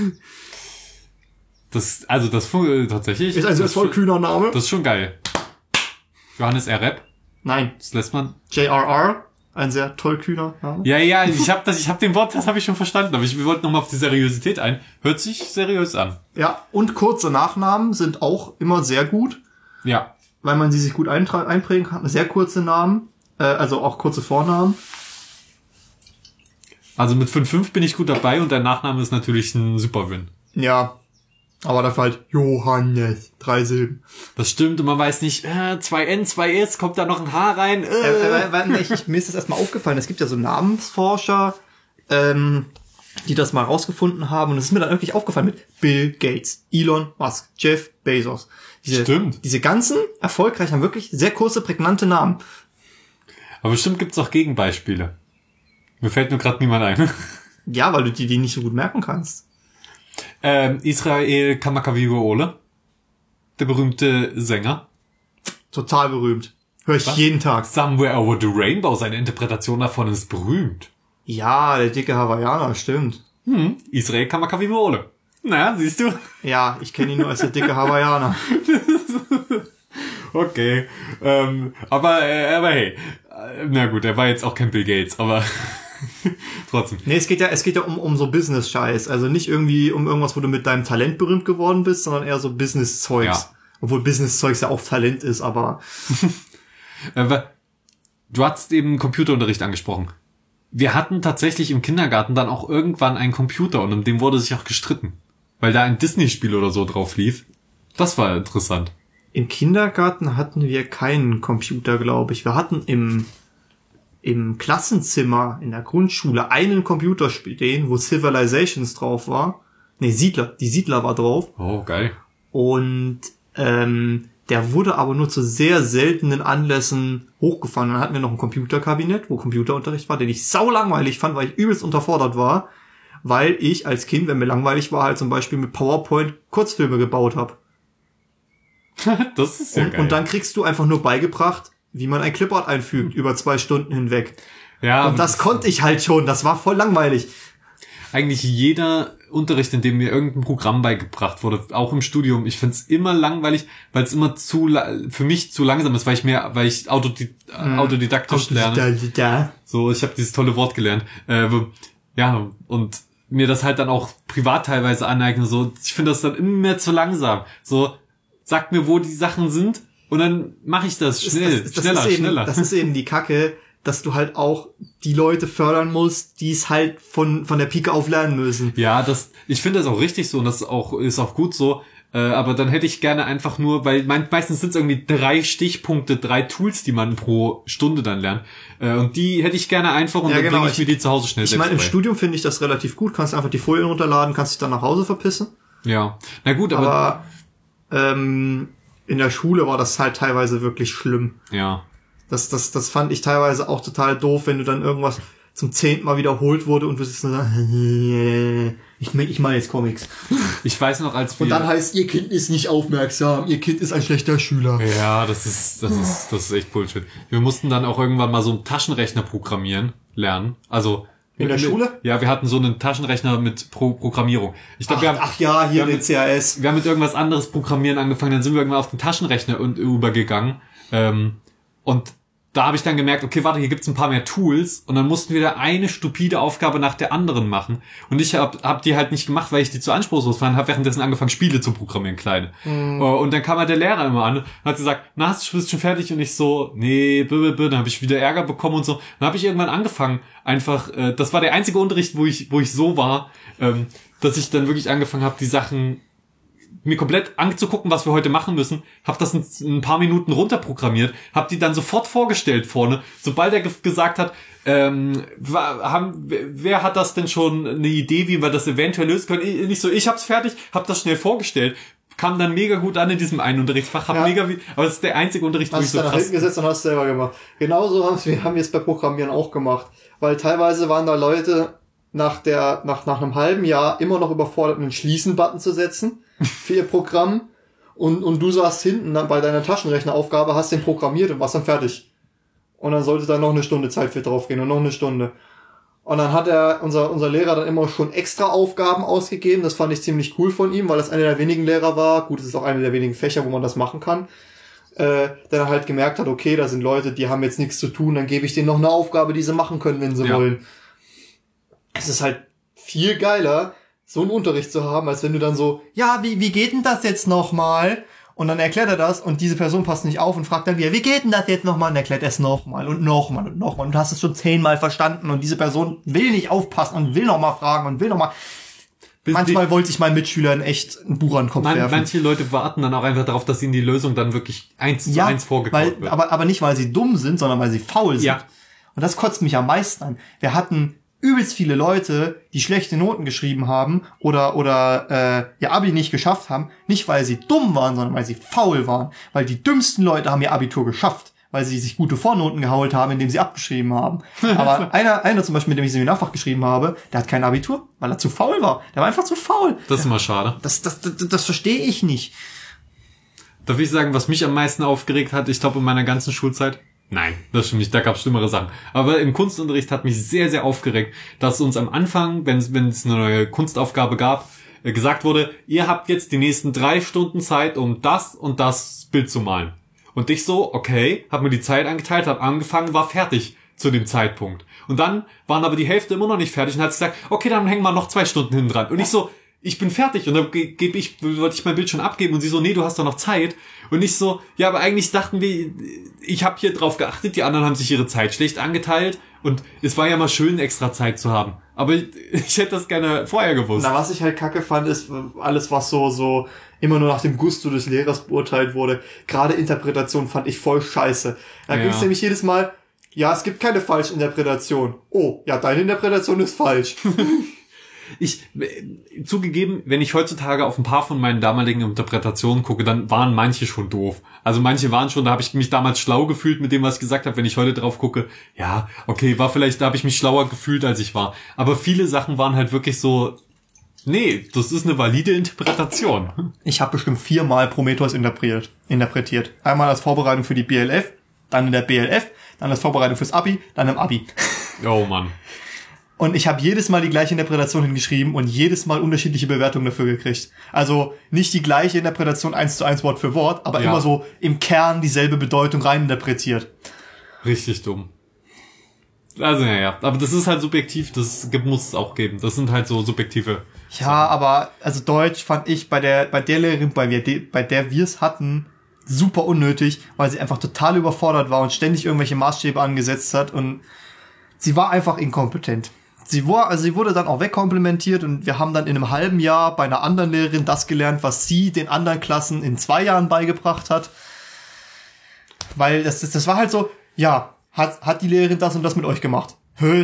das tatsächlich. Ist also ein voll kühner Name. Das ist schon geil. Johannes R. Repp, Nein, das lässt man. JRR. Ein sehr toll kühner Name. Ja, ich hab den Wort, das habe ich schon verstanden, aber wir wollten nochmal auf die Seriosität ein. Hört sich seriös an. Ja, und kurze Nachnamen sind auch immer sehr gut, Ja. weil man sie sich gut einprägen kann. Sehr kurze Namen, also auch kurze Vornamen. Also mit 5,5 bin ich gut dabei und der Nachname ist natürlich ein super Win. Ja, aber dafür halt Johannes, 3 Silben. Das stimmt und man weiß nicht, 2 N, 2 S, kommt da noch ein H rein? Mir ist das erstmal aufgefallen, es gibt ja so Namensforscher, die das mal rausgefunden haben und es ist mir dann wirklich aufgefallen mit Bill Gates, Elon Musk, Jeff Bezos. Stimmt. Diese ganzen erfolgreichen haben wirklich sehr kurze, prägnante Namen. Aber bestimmt gibt's auch Gegenbeispiele. Mir fällt nur gerade niemand ein. Ja, weil du die nicht so gut merken kannst. Israel Kamakawiwo'ole, der berühmte Sänger. Total berühmt. Höre ich Was? jeden Tag. Somewhere Over the Rainbow, seine Interpretation davon ist berühmt. Ja, der dicke Hawaiianer, stimmt. Israel Kamakawiwo'ole. Na, siehst du? Ja, ich kenne ihn nur als der dicke Hawaiianer. Okay. Aber hey. Na gut, er war jetzt auch kein Bill Gates, aber trotzdem. Nee, es geht ja um so Business-Scheiß. Also nicht irgendwie um irgendwas, wo du mit deinem Talent berühmt geworden bist, sondern eher so Business-Zeugs. Ja. Obwohl Business-Zeugs ja auch Talent ist, aber Du hast eben Computerunterricht angesprochen. Wir hatten tatsächlich im Kindergarten dann auch irgendwann einen Computer und um den wurde sich auch gestritten. Weil da ein Disney-Spiel oder so drauf lief. Das war interessant. im Kindergarten hatten wir keinen Computer, glaube ich. Wir hatten im Klassenzimmer in der Grundschule einen Computer stehen, wo Civilizations drauf war. Nee, Siedler. Die Siedler war drauf. Oh, geil. Und der wurde aber nur zu sehr seltenen Anlässen hochgefahren. Dann hatten wir noch ein Computerkabinett, wo Computerunterricht war, den ich saulangweilig fand, weil ich übelst unterfordert war. Weil ich als Kind, wenn mir langweilig war, halt zum Beispiel mit PowerPoint Kurzfilme gebaut habe. Das ist ja geil. Und dann kriegst du einfach nur beigebracht, wie man ein Clipart einfügt, über 2 Stunden hinweg. Ja, Und das konnte ich halt schon, das war voll langweilig. eigentlich jeder Unterricht, in dem mir irgendein Programm beigebracht wurde, auch im Studium, ich find's immer langweilig, weil es immer für mich zu langsam ist, weil ich autodidaktisch lerne. So, ich habe dieses tolle Wort gelernt. Ja, und mir das halt dann auch privat teilweise aneigne. So, ich finde das dann immer zu langsam. So, sagt mir, wo die Sachen sind und dann mache ich das schneller. Das ist eben die Kacke, dass du halt auch die Leute fördern musst, die es halt von der Pike auf lernen müssen. Ja, ich finde das auch richtig so und das ist auch gut so. Aber dann hätte ich gerne einfach nur, weil meistens sind es irgendwie 3 Stichpunkte, 3 Tools, die man pro Stunde dann lernt. Und die hätte ich gerne einfach und dann bringe ich mir die zu Hause schnell Ich selbst meine, im bei. Studium finde ich das relativ gut. Kannst einfach die Folien runterladen, kannst dich dann nach Hause verpissen. Ja, na gut, Aber in der Schule war das halt teilweise wirklich schlimm. ja. Das fand ich teilweise auch total doof, wenn du dann irgendwas zum 10. Mal wiederholt wurde und du sitzt und sagst, ich mache jetzt Comics. Ich weiß noch, als wir... Und dann heißt, ihr Kind ist nicht aufmerksam, ihr Kind ist ein schlechter Schüler. Ja, das ist echt Bullshit. Wir mussten dann auch irgendwann mal so einen Taschenrechner programmieren lernen. Also In der Schule? Ja, wir hatten so einen Taschenrechner mit Programmierung. Ich glaube, hier den CAS. Wir haben mit irgendwas anderes programmieren angefangen, dann sind wir irgendwann auf den Taschenrechner übergegangen. Und da habe ich dann gemerkt, okay, warte, hier gibt's ein paar mehr Tools und dann mussten wir da eine stupide Aufgabe nach der anderen machen. Und ich hab die halt nicht gemacht, weil ich die zu anspruchslos fand, habe währenddessen angefangen, Spiele zu programmieren, kleine. Und dann kam halt der Lehrer immer an und hat gesagt, na, bist du schon fertig? Und ich so, nee, dann habe ich wieder Ärger bekommen und so. Dann habe ich irgendwann angefangen, einfach, das war der einzige Unterricht, wo ich so war, dass ich dann wirklich angefangen habe, die Sachen mir komplett anzugucken, was wir heute machen müssen, hab das in ein paar Minuten runterprogrammiert, hab die dann sofort vorgestellt vorne, sobald er gesagt hat, wer hat das denn schon eine Idee, wie wir das eventuell lösen können? Nicht so, ich hab's fertig, hab das schnell vorgestellt, kam dann mega gut an in diesem einen Unterrichtsfach, aber das ist der einzige Unterricht, wo ich so krass... Hast du da hinten gesetzt und hast selber gemacht. Genauso haben wir es bei Programmieren auch gemacht, weil teilweise waren da Leute nach einem halben Jahr immer noch überfordert, einen Schließen-Button zu setzen für ihr Programm und du saßt hinten bei deiner Taschenrechneraufgabe, hast den programmiert und warst dann fertig. Und dann sollte da noch eine Stunde Zeit für draufgehen und noch eine Stunde. Und dann hat unser Lehrer dann immer schon extra Aufgaben ausgegeben. Das fand ich ziemlich cool von ihm, weil das einer der wenigen Lehrer war. Gut, es ist auch einer der wenigen Fächer, wo man das machen kann. Der dann halt gemerkt hat, okay, da sind Leute, die haben jetzt nichts zu tun, dann gebe ich denen noch eine Aufgabe, die sie machen können, wenn sie wollen. Es ist halt viel geiler, so einen Unterricht zu haben, als wenn du dann so, ja, wie geht denn das jetzt nochmal? Und dann erklärt er das und diese Person passt nicht auf und fragt dann wieder, wie geht denn das jetzt nochmal? Und erklärt er es nochmal und nochmal und nochmal. Und du hast es schon 10-mal verstanden und diese Person will nicht aufpassen und will nochmal fragen und will nochmal. Manchmal wollte ich meinen Mitschülern echt ein Buch an den Kopf werfen. Manche Leute warten dann auch einfach darauf, dass ihnen die Lösung dann wirklich 1:1 vorgekaut wird. Aber nicht, weil sie dumm sind, sondern weil sie faul sind. Ja. Und das kotzt mich am meisten an. Wir hatten übelst viele Leute, die schlechte Noten geschrieben haben oder ihr Abi nicht geschafft haben, nicht weil sie dumm waren, sondern weil sie faul waren. Weil die dümmsten Leute haben ihr Abitur geschafft, weil sie sich gute Vornoten geholt haben, indem sie abgeschrieben haben. Aber einer zum Beispiel, mit dem ich Seminarfach geschrieben habe, der hat kein Abitur, weil er zu faul war. Der war einfach zu faul. Das ist immer schade. Das verstehe ich nicht. Darf ich sagen, was mich am meisten aufgeregt hat, ich glaube in meiner ganzen Schulzeit? Nein, das stimmt nicht, da gab es schlimmere Sachen. Aber im Kunstunterricht hat mich sehr, sehr aufgeregt, dass uns am Anfang, wenn es eine neue Kunstaufgabe gab, gesagt wurde, ihr habt jetzt die nächsten 3 Stunden Zeit, um das und das Bild zu malen. Und ich so, okay, hab mir die Zeit angeteilt, hab angefangen, war fertig zu dem Zeitpunkt. Und dann waren aber die Hälfte immer noch nicht fertig und hat gesagt, okay, dann hängen wir noch 2 Stunden hinten dran. Und ich so, ich bin fertig. Und dann wollte ich mein Bild schon abgeben und sie so, nee, du hast doch noch Zeit. Und ich so, ja, aber eigentlich dachten wir, ich habe hier drauf geachtet, die anderen haben sich ihre Zeit schlecht angeteilt und es war ja mal schön, extra Zeit zu haben. Aber ich hätte das gerne vorher gewusst. Na, was ich halt kacke fand, ist alles, was so immer nur nach dem Gusto des Lehrers beurteilt wurde. Gerade Interpretation fand ich voll scheiße. Da ging's nämlich jedes Mal, ja, es gibt keine falsche Interpretation. Oh, ja, deine Interpretation ist falsch. Zugegeben, wenn ich heutzutage auf ein paar von meinen damaligen Interpretationen gucke, dann waren manche schon doof. Also manche waren schon, da habe ich mich damals schlau gefühlt mit dem, was ich gesagt habe. Wenn ich heute drauf gucke, ja, okay, da habe ich mich schlauer gefühlt, als ich war. Aber viele Sachen waren halt wirklich so, nee, das ist eine valide Interpretation. Ich habe bestimmt 4-mal Prometheus interpretiert. Einmal als Vorbereitung für die BLF, dann in der BLF, dann als Vorbereitung fürs Abi, dann im Abi. Oh Mann. Und ich habe jedes Mal die gleiche Interpretation hingeschrieben und jedes Mal unterschiedliche Bewertungen dafür gekriegt. Also nicht die gleiche Interpretation 1:1 Wort für Wort, aber immer so im Kern dieselbe Bedeutung reininterpretiert. Richtig dumm. Also ja, aber das ist halt subjektiv, das muss es auch geben. Das sind halt so subjektive Sachen. Aber also Deutsch fand ich bei der Lehrerin, bei der wir es hatten, super unnötig, weil sie einfach total überfordert war und ständig irgendwelche Maßstäbe angesetzt hat und sie war einfach inkompetent. sie wurde dann auch wegkomplimentiert und wir haben dann in einem halben Jahr bei einer anderen Lehrerin das gelernt, was sie den anderen Klassen in 2 Jahren beigebracht hat. Weil das war halt so, ja, hat die Lehrerin das und das mit euch gemacht?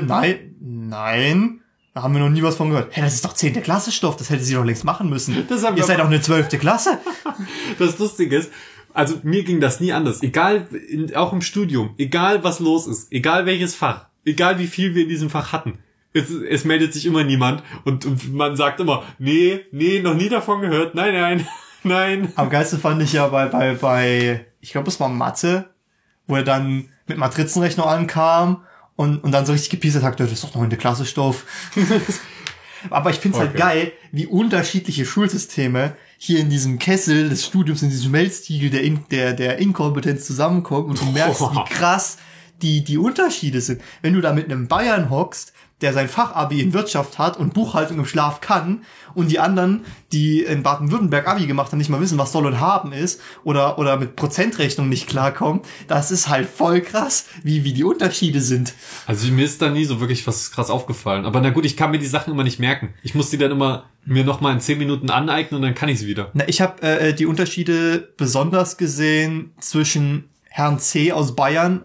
Nein. Da haben wir noch nie was von gehört. Hey, das ist doch 10. Klasse Stoff, das hätte sie doch längst machen müssen. Ihr seid doch eine 12. Klasse. Das Lustige ist, also mir ging das nie anders. Egal, auch im Studium, egal was los ist, egal welches Fach, egal wie viel wir in diesem Fach hatten. Es meldet sich immer niemand und man sagt immer, nee, noch nie davon gehört, nein. Am geilsten fand ich ja bei ich glaube, es war Mathe, wo er dann mit Matrizenrechnung ankam und dann so richtig gepiesert hat, das ist doch noch 9. Klasse Stoff. Aber ich find's halt geil, wie unterschiedliche Schulsysteme hier in diesem Kessel des Studiums, in diesem Schmelztiegel der Inkompetenz zusammenkommen und du merkst, wie krass die Unterschiede sind. Wenn du da mit einem Bayern hockst, der sein Fachabi in Wirtschaft hat und Buchhaltung im Schlaf kann und die anderen, die in Baden-Württemberg Abi gemacht haben, nicht mal wissen, was soll und haben ist oder mit Prozentrechnung nicht klarkommen, das ist halt voll krass, wie die Unterschiede sind. Also mir ist da nie so wirklich was krass aufgefallen. Aber na gut, ich kann mir die Sachen immer nicht merken. Ich muss die dann immer mir nochmal in 10 Minuten aneignen und dann kann ich sie wieder. Na, ich habe die Unterschiede besonders gesehen zwischen Herrn C. aus Bayern,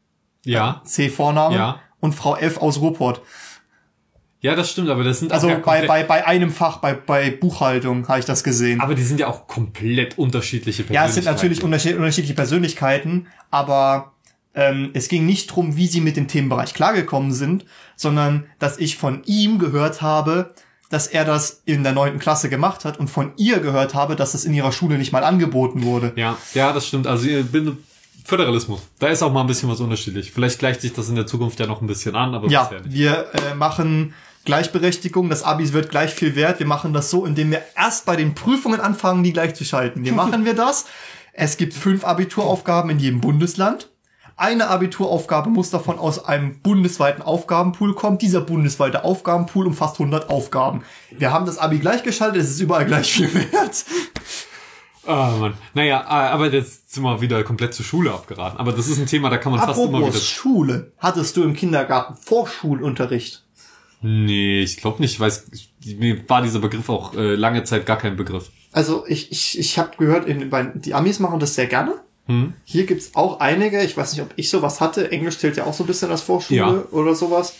C. Vorname, und Frau F. aus Ruhrpott. Ja, das stimmt, aber das sind also bei einem Fach, bei Buchhaltung habe ich das gesehen. Aber die sind ja auch komplett unterschiedliche Persönlichkeiten. Ja, es sind natürlich unterschiedliche Persönlichkeiten, aber es ging nicht drum, wie sie mit dem Themenbereich klargekommen sind, sondern dass ich von ihm gehört habe, dass er das in der 9. Klasse gemacht hat und von ihr gehört habe, dass das in ihrer Schule nicht mal angeboten wurde. Ja, das stimmt. Also ihr Föderalismus. Da ist auch mal ein bisschen was unterschiedlich. Vielleicht gleicht sich das in der Zukunft ja noch ein bisschen an, aber ja, wir machen Gleichberechtigung, das Abi wird gleich viel wert. Wir machen das so, indem wir erst bei den Prüfungen anfangen, die gleich zu schalten. Wie machen wir das? Es gibt 5 Abituraufgaben in jedem Bundesland. Eine Abituraufgabe muss davon aus einem bundesweiten Aufgabenpool kommen. Dieser bundesweite Aufgabenpool umfasst 100 Aufgaben. Wir haben das Abi gleichgeschaltet, es ist überall gleich viel wert. Oh Mann. Naja, aber jetzt sind wir wieder komplett zur Schule abgeraten. Aber das ist ein Thema, da kann man fast immer wieder... Schule. Hattest du im Kindergarten Vorschulunterricht? Nee, ich glaube nicht. Mir war dieser Begriff auch lange Zeit gar kein Begriff. Also ich habe gehört, die Amis machen das sehr gerne. Hier gibt's auch einige. Ich weiß nicht, ob ich sowas hatte. Englisch zählt ja auch so ein bisschen als Vorschule oder sowas.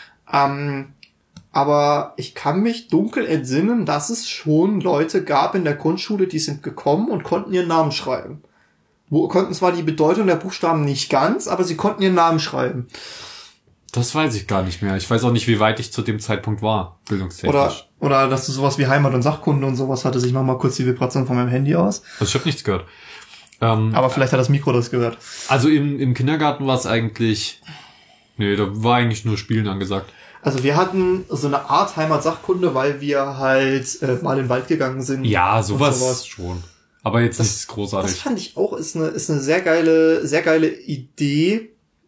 Aber ich kann mich dunkel entsinnen, dass es schon Leute gab in der Grundschule, die sind gekommen und konnten ihren Namen schreiben. Konnten zwar die Bedeutung der Buchstaben nicht ganz, aber sie konnten ihren Namen schreiben. Das weiß ich gar nicht mehr. Ich weiß auch nicht, wie weit ich zu dem Zeitpunkt war, bildungstechnisch. Oder dass du sowas wie Heimat- und Sachkunde und sowas hattest. Ich mach mal kurz die Vibration von meinem Handy aus. Also ich habe nichts gehört. Aber vielleicht hat das Mikro das gehört. Also im Kindergarten war es eigentlich... Nee, da war eigentlich nur Spielen angesagt. Also wir hatten so eine Art Heimat-Sachkunde, weil wir halt mal in den Wald gegangen sind. Ja, sowas schon. Aber jetzt nichts Großartiges. Das fand ich auch, ist eine sehr geile Idee.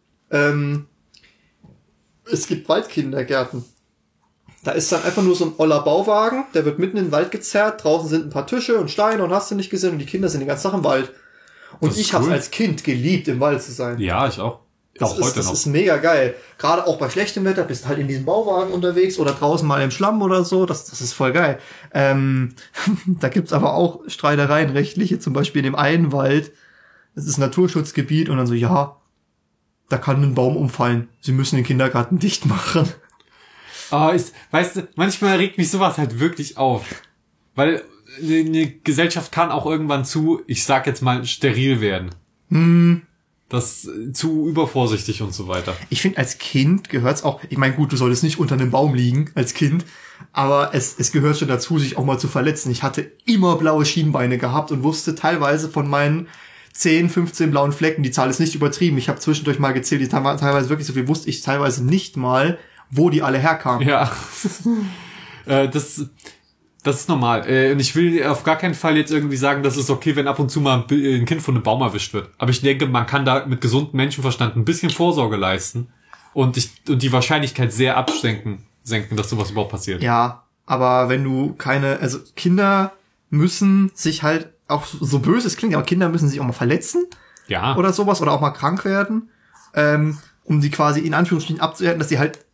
Es gibt Waldkindergärten. Da ist dann einfach nur so ein oller Bauwagen, der wird mitten in den Wald gezerrt, draußen sind ein paar Tische und Steine und hast du nicht gesehen und die Kinder sind den ganzen Tag im Wald. Und ich hab's als Kind geliebt, im Wald zu sein. Ja, ich auch. Das ist mega geil. Gerade auch bei schlechtem Wetter bist du halt in diesem Bauwagen unterwegs oder draußen mal im Schlamm oder so. Das ist voll geil. Da gibt's aber auch Streitereien, rechtliche, zum Beispiel in dem einen Wald. Es ist Naturschutzgebiet und dann so, ja, da kann ein Baum umfallen. Sie müssen den Kindergarten dicht machen. Weißt du, manchmal regt mich sowas halt wirklich auf. Weil eine Gesellschaft kann auch irgendwann ich sag jetzt mal, steril werden. Das zu übervorsichtig und so weiter. Ich finde, als Kind gehört's auch, ich meine, gut, du solltest nicht unter einem Baum liegen als Kind, aber es gehört schon dazu, sich auch mal zu verletzen. Ich hatte immer blaue Schienbeine gehabt und wusste teilweise von meinen 10, 15 blauen Flecken, die Zahl ist nicht übertrieben, ich habe zwischendurch mal gezählt, die teilweise wirklich so viel, wusste ich teilweise nicht mal, wo die alle herkamen. Ja, das ist normal. Und ich will auf gar keinen Fall jetzt irgendwie sagen, dass es okay, wenn ab und zu mal ein Kind von einem Baum erwischt wird. Aber ich denke, man kann da mit gesundem Menschenverstand ein bisschen Vorsorge leisten und die Wahrscheinlichkeit sehr senken, dass sowas überhaupt passiert. Ja, aber wenn du also Kinder müssen sich halt, auch so böse es klingt, aber Kinder müssen sich auch mal verletzen. Ja. Oder sowas, oder auch mal krank werden, um die quasi in Anführungsstrichen abzuhalten, dass sie halt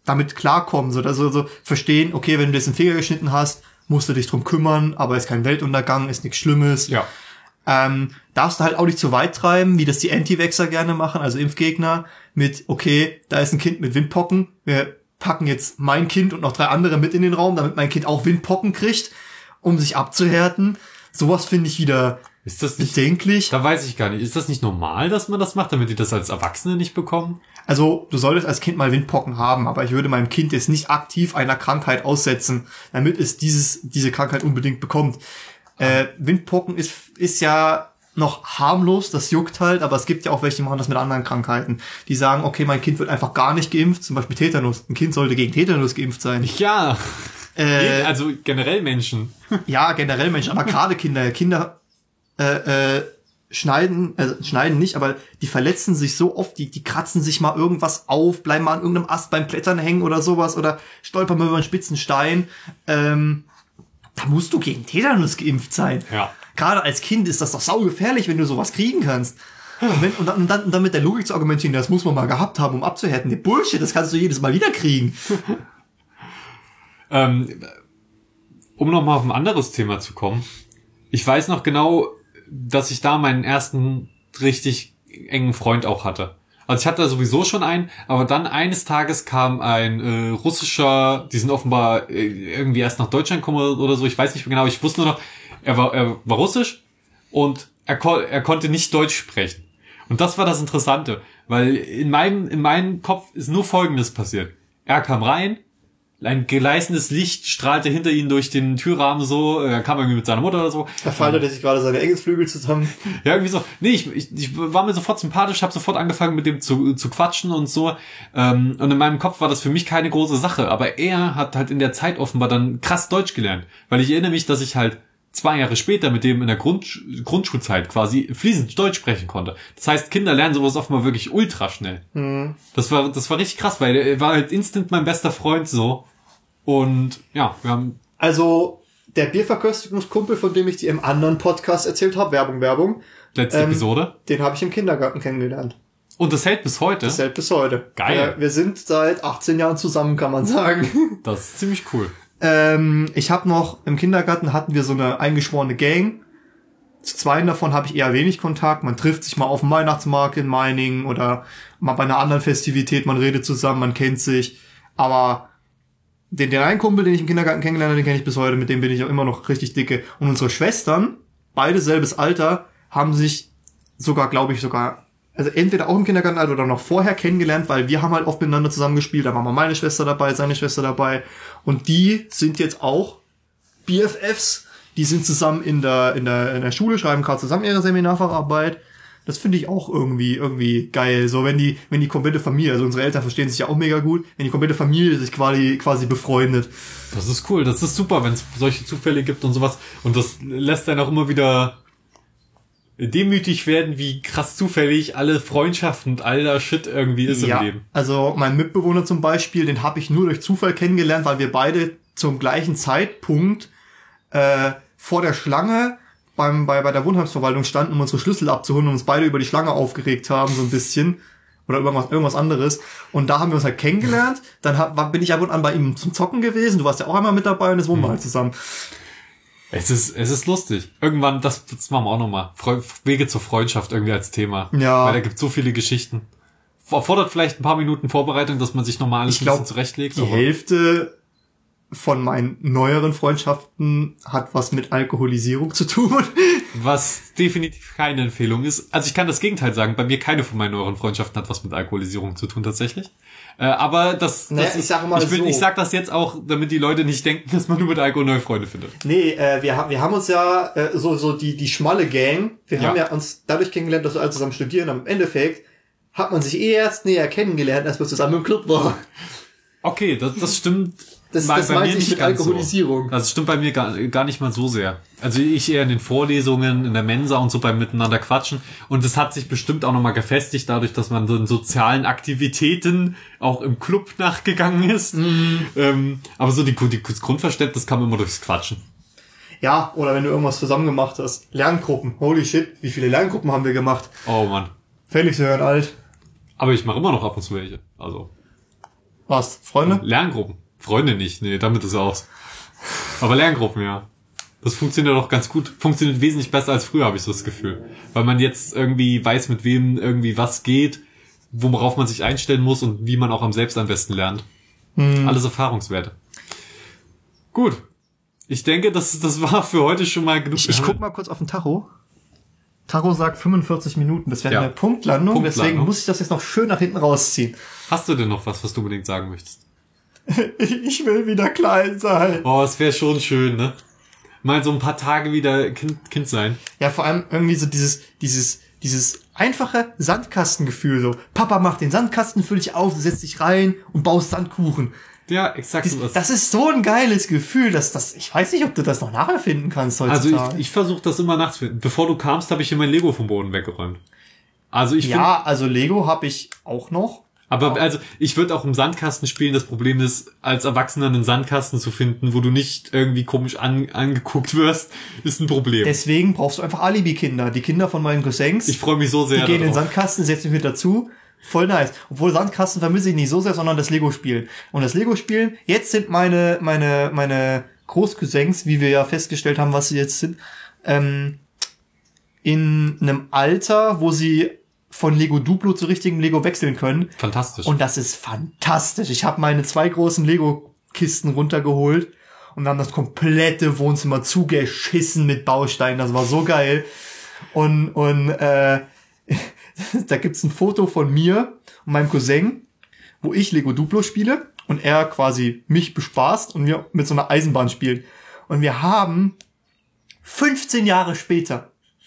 damit klarkommen, so verstehen, okay, wenn du jetzt einen Finger geschnitten hast, musst du dich drum kümmern, aber ist kein Weltuntergang, ist nichts Schlimmes. Ja. Darfst du halt auch nicht zu weit treiben, wie das die Anti-Vaxxer gerne machen, also Impfgegner, mit, okay, da ist ein Kind mit Windpocken, wir packen jetzt mein Kind und noch 3 andere mit in den Raum, damit mein Kind auch Windpocken kriegt, um sich abzuhärten. Sowas finde ich wieder ist das nicht bedenklich. Da weiß ich gar nicht. Ist das nicht normal, dass man das macht, damit die das als Erwachsene nicht bekommen? Also, du solltest als Kind mal Windpocken haben, aber ich würde meinem Kind jetzt nicht aktiv einer Krankheit aussetzen, damit es diese Krankheit unbedingt bekommt. Windpocken ist ja noch harmlos, das juckt halt, aber es gibt ja auch welche, die machen das mit anderen Krankheiten. Die sagen, okay, mein Kind wird einfach gar nicht geimpft, zum Beispiel Tetanus. Ein Kind sollte gegen Tetanus geimpft sein. Ja, also generell Menschen. Ja, generell Menschen, aber gerade Kinder schneiden nicht, aber die verletzen sich so oft, die kratzen sich mal irgendwas auf, bleiben mal an irgendeinem Ast beim Klettern hängen oder sowas oder stolpern mal über einen spitzen Stein. Da musst du gegen Tetanus geimpft sein. Ja. Gerade als Kind ist das doch saugefährlich, wenn du sowas kriegen kannst. Und dann mit der Logik zu argumentieren, das muss man mal gehabt haben, um abzuhärten. Der Bullshit, das kannst du jedes Mal wieder kriegen. Um nochmal auf ein anderes Thema zu kommen. Ich weiß noch genau, dass ich da meinen ersten richtig engen Freund auch hatte. Also ich hatte da sowieso schon einen, aber dann eines Tages kam ein russischer, die sind offenbar irgendwie erst nach Deutschland gekommen oder so, ich weiß nicht mehr genau, ich wusste nur noch, er war russisch und er konnte nicht Deutsch sprechen. Und das war das Interessante, weil in meinem Kopf ist nur Folgendes passiert. Er kam rein, ein gleißendes Licht strahlte hinter ihn durch den Türrahmen so, er kam irgendwie mit seiner Mutter oder so. Da faltete sich gerade seine Engelsflügel zusammen. Ja, irgendwie so. Nee, ich war mir sofort sympathisch, habe sofort angefangen mit dem zu quatschen und so. Und in meinem Kopf war das für mich keine große Sache. Aber er hat halt in der Zeit offenbar dann krass Deutsch gelernt. Weil ich erinnere mich, dass ich halt 2 Jahre später mit dem in der Grundschulzeit quasi fließend Deutsch sprechen konnte. Das heißt, Kinder lernen sowas offenbar wirklich ultra schnell. Mhm. Das war richtig krass, weil er war halt instant mein bester Freund so. Und ja, wir haben... Also, der Bierverköstigungskumpel, von dem ich dir im anderen Podcast erzählt habe, Werbung. Letzte Episode. Den habe ich im Kindergarten kennengelernt. Und das hält bis heute? Das hält bis heute. Geil. Wir sind seit 18 Jahren zusammen, kann man sagen. Das ist ziemlich cool. Ich habe noch, im Kindergarten hatten wir so eine eingeschworene Gang. Zu 2 davon habe ich eher wenig Kontakt. Man trifft sich mal auf dem Weihnachtsmarkt in Meiningen oder mal bei einer anderen Festivität. Man redet zusammen, man kennt sich. Aber den einen Kumpel, den ich im Kindergarten kennengelernt habe, den kenne ich bis heute. Mit dem bin ich auch immer noch richtig dicke. Und unsere Schwestern, beide selbes Alter, haben sich glaube ich, also entweder auch im Kindergartenalter oder noch vorher kennengelernt, weil wir haben halt oft miteinander zusammengespielt. Da war mal meine Schwester dabei, seine Schwester dabei. Und die sind jetzt auch BFFs. Die sind zusammen in der Schule, schreiben gerade zusammen ihre Seminarfacharbeit. Das finde ich auch irgendwie geil. So, wenn die komplette Familie, also unsere Eltern verstehen sich ja auch mega gut, wenn die komplette Familie sich quasi befreundet. Das ist cool, das ist super, wenn es solche Zufälle gibt und sowas. Und das lässt einen auch immer wieder demütig werden, wie krass zufällig alle Freundschaften und all das Shit irgendwie ist im Leben. Also mein Mitbewohner zum Beispiel, den habe ich nur durch Zufall kennengelernt, weil wir beide zum gleichen Zeitpunkt vor der Schlange bei der Wohnheimsverwaltung standen, um unsere Schlüssel abzuholen und uns beide über die Schlange aufgeregt haben, so ein bisschen. Oder irgendwas anderes. Und da haben wir uns halt kennengelernt. Dann bin ich ab und an bei ihm zum Zocken gewesen. Du warst ja auch einmal mit dabei und jetzt wohnen wir halt zusammen. Es ist lustig. Irgendwann, das machen wir auch nochmal. Wege zur Freundschaft irgendwie als Thema. Ja. Weil da gibt so viele Geschichten. Erfordert vielleicht ein paar Minuten Vorbereitung, dass man sich nochmal alles ein bisschen zurechtlegt. Die Hälfte von meinen neueren Freundschaften hat was mit Alkoholisierung zu tun. Was definitiv keine Empfehlung ist. Also ich kann das Gegenteil sagen. Bei mir keine von meinen neueren Freundschaften hat was mit Alkoholisierung zu tun tatsächlich. Aber ich sag das jetzt auch, damit die Leute nicht denken, dass man nur mit Alkohol neue Freunde findet. Nee, wir haben uns ja so die schmalle Gang, haben ja uns dadurch kennengelernt, dass wir alle zusammen studieren. Am Endeffekt hat man sich erst näher kennengelernt, als wir zusammen im Club waren. Okay, das stimmt. Das meinte ich mit Alkoholisierung. So. Das stimmt bei mir gar nicht mal so sehr. Also ich eher in den Vorlesungen, in der Mensa und so beim Miteinander quatschen. Und das hat sich bestimmt auch nochmal gefestigt, dadurch, dass man so in sozialen Aktivitäten auch im Club nachgegangen ist. Mhm. Aber so das Grundverständnis kam immer durchs Quatschen. Ja, oder wenn du irgendwas zusammen gemacht hast. Lerngruppen. Holy shit, wie viele Lerngruppen haben wir gemacht? Oh Mann. Felix, wir hören alt. Aber ich mache immer noch ab und zu welche. Also. Was? Freunde? Lerngruppen. Freunde nicht, nee, damit ist aus. Aber Lerngruppen, ja. Das funktioniert doch ganz gut. Funktioniert wesentlich besser als früher, habe ich so das Gefühl. Weil man jetzt irgendwie weiß, mit wem irgendwie was geht, worauf man sich einstellen muss und wie man auch am selbst am besten lernt. Alles Erfahrungswerte. Gut. Ich denke, das war für heute schon mal genug. Ich guck mal kurz auf den Tacho. Tacho sagt 45 Minuten. Das wäre Ja. eine Punktlandung. Deswegen Punktlandung. muss ich das jetzt noch schön nach hinten rausziehen. Hast du denn noch was du unbedingt sagen möchtest? Ich will wieder klein sein. Oh, es wäre schon schön, ne? Mal so ein paar Tage wieder Kind sein. Ja, vor allem irgendwie so dieses einfache Sandkastengefühl. So, Papa macht den Sandkasten, füll dich auf, setzt dich rein und baust Sandkuchen. Ja, exakt so was. Das ist so ein geiles Gefühl, dass ich weiß nicht, ob du das noch nacherfinden kannst heutzutage. Also ich versuche das immer nachzufinden. Bevor du kamst, habe ich hier mein Lego vom Boden weggeräumt. Also ich finde, ja, also Lego habe ich auch noch. aber also ich würde auch im Sandkasten spielen. Das Problem ist, als Erwachsener einen Sandkasten zu finden, wo du nicht irgendwie komisch angeguckt wirst, ist ein Problem. Deswegen brauchst du einfach Alibi-Kinder. Die Kinder von meinen Cousins, Ich freue mich so sehr die gehen in den darauf. Sandkasten, setzen mich mit dazu. Voll nice. Obwohl Sandkasten vermisse ich nicht so sehr, sondern das Lego-Spielen. Und das Lego-Spielen, jetzt sind meine Großcousins, wie wir ja festgestellt haben, was sie jetzt sind, in einem Alter, wo sie von Lego Duplo zu richtigem Lego wechseln können. Fantastisch. Und das ist fantastisch. Ich habe meine 2 großen Lego-Kisten runtergeholt und wir haben das komplette Wohnzimmer zugeschissen mit Bausteinen. Das war so geil. Und da gibt's ein Foto von mir und meinem Cousin, wo ich Lego Duplo spiele und er quasi mich bespaßt und wir mit so einer Eisenbahn spielen. Und wir haben 15 Jahre später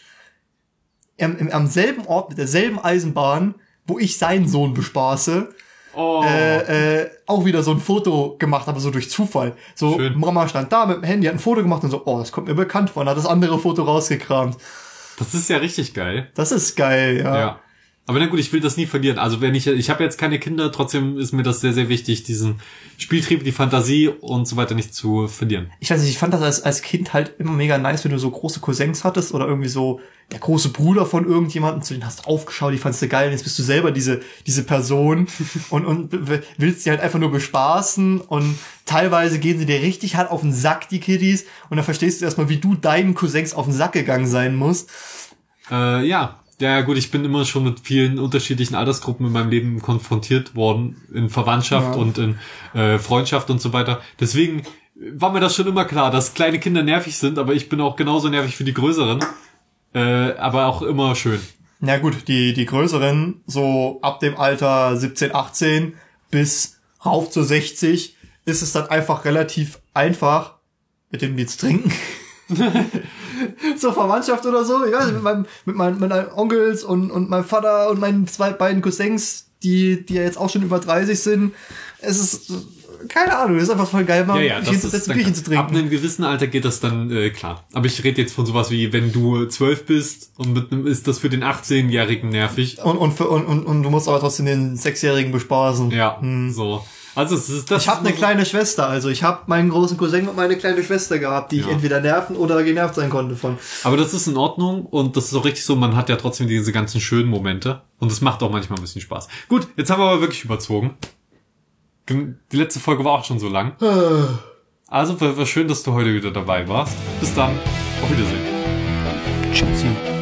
am selben Ort mit derselben Eisenbahn, wo ich seinen Sohn bespaße, auch wieder so ein Foto gemacht, aber so durch Zufall. So, Schön. Mama stand da mit dem Handy, hat ein Foto gemacht und so, oh, das kommt mir bekannt vor, und hat das andere Foto rausgekramt. Das ist ja richtig geil. Das ist geil, ja. Ja. Aber na gut, ich will das nie verlieren. Also wenn ich habe jetzt keine Kinder, trotzdem ist mir das sehr, sehr wichtig, diesen Spieltrieb, die Fantasie und so weiter nicht zu verlieren. Ich weiß nicht, ich fand das als Kind halt immer mega nice, wenn du so große Cousins hattest oder irgendwie so der große Bruder von irgendjemandem, zu denen hast du aufgeschaut, die fandst du geil, und jetzt bist du selber diese Person und willst die halt einfach nur bespaßen, und teilweise gehen sie dir richtig hart auf den Sack, die Kiddies, und dann verstehst du erstmal, wie du deinen Cousins auf den Sack gegangen sein musst. Ja. Ja, gut, ich bin immer schon mit vielen unterschiedlichen Altersgruppen in meinem Leben konfrontiert worden, in Verwandtschaft und in Freundschaft und so weiter. Deswegen war mir das schon immer klar, dass kleine Kinder nervig sind, aber ich bin auch genauso nervig für die Größeren. Aber auch immer schön. Na gut, die Größeren, so ab dem Alter 17, 18 bis rauf zu 60, ist es dann einfach relativ einfach, mit dem die zu trinken. Zur Verwandtschaft oder so, ich weiß nicht, mit meinen Onkels und meinem Vater und meinen beiden Cousins, die ja jetzt auch schon über 30 sind. Es ist, keine Ahnung, es ist einfach voll geil, mal Das ist ein Bierchen zu trinken. ab einem gewissen Alter geht das dann klar. Aber ich rede jetzt von sowas wie, wenn du 12 bist und ist das für den 18-Jährigen nervig. Und du musst aber trotzdem den 6-Jährigen bespaßen. Ja, so. Also es ist das. Ich habe eine kleine Schwester, also ich habe meinen großen Cousin und meine kleine Schwester gehabt, die ich entweder nerven oder genervt sein konnte von. Aber das ist in Ordnung und das ist auch richtig so, man hat ja trotzdem diese ganzen schönen Momente und es macht auch manchmal ein bisschen Spaß. Gut, jetzt haben wir aber wirklich überzogen. Die letzte Folge war auch schon so lang. Also war schön, dass du heute wieder dabei warst. Bis dann, auf Wiedersehen. Tschüssi.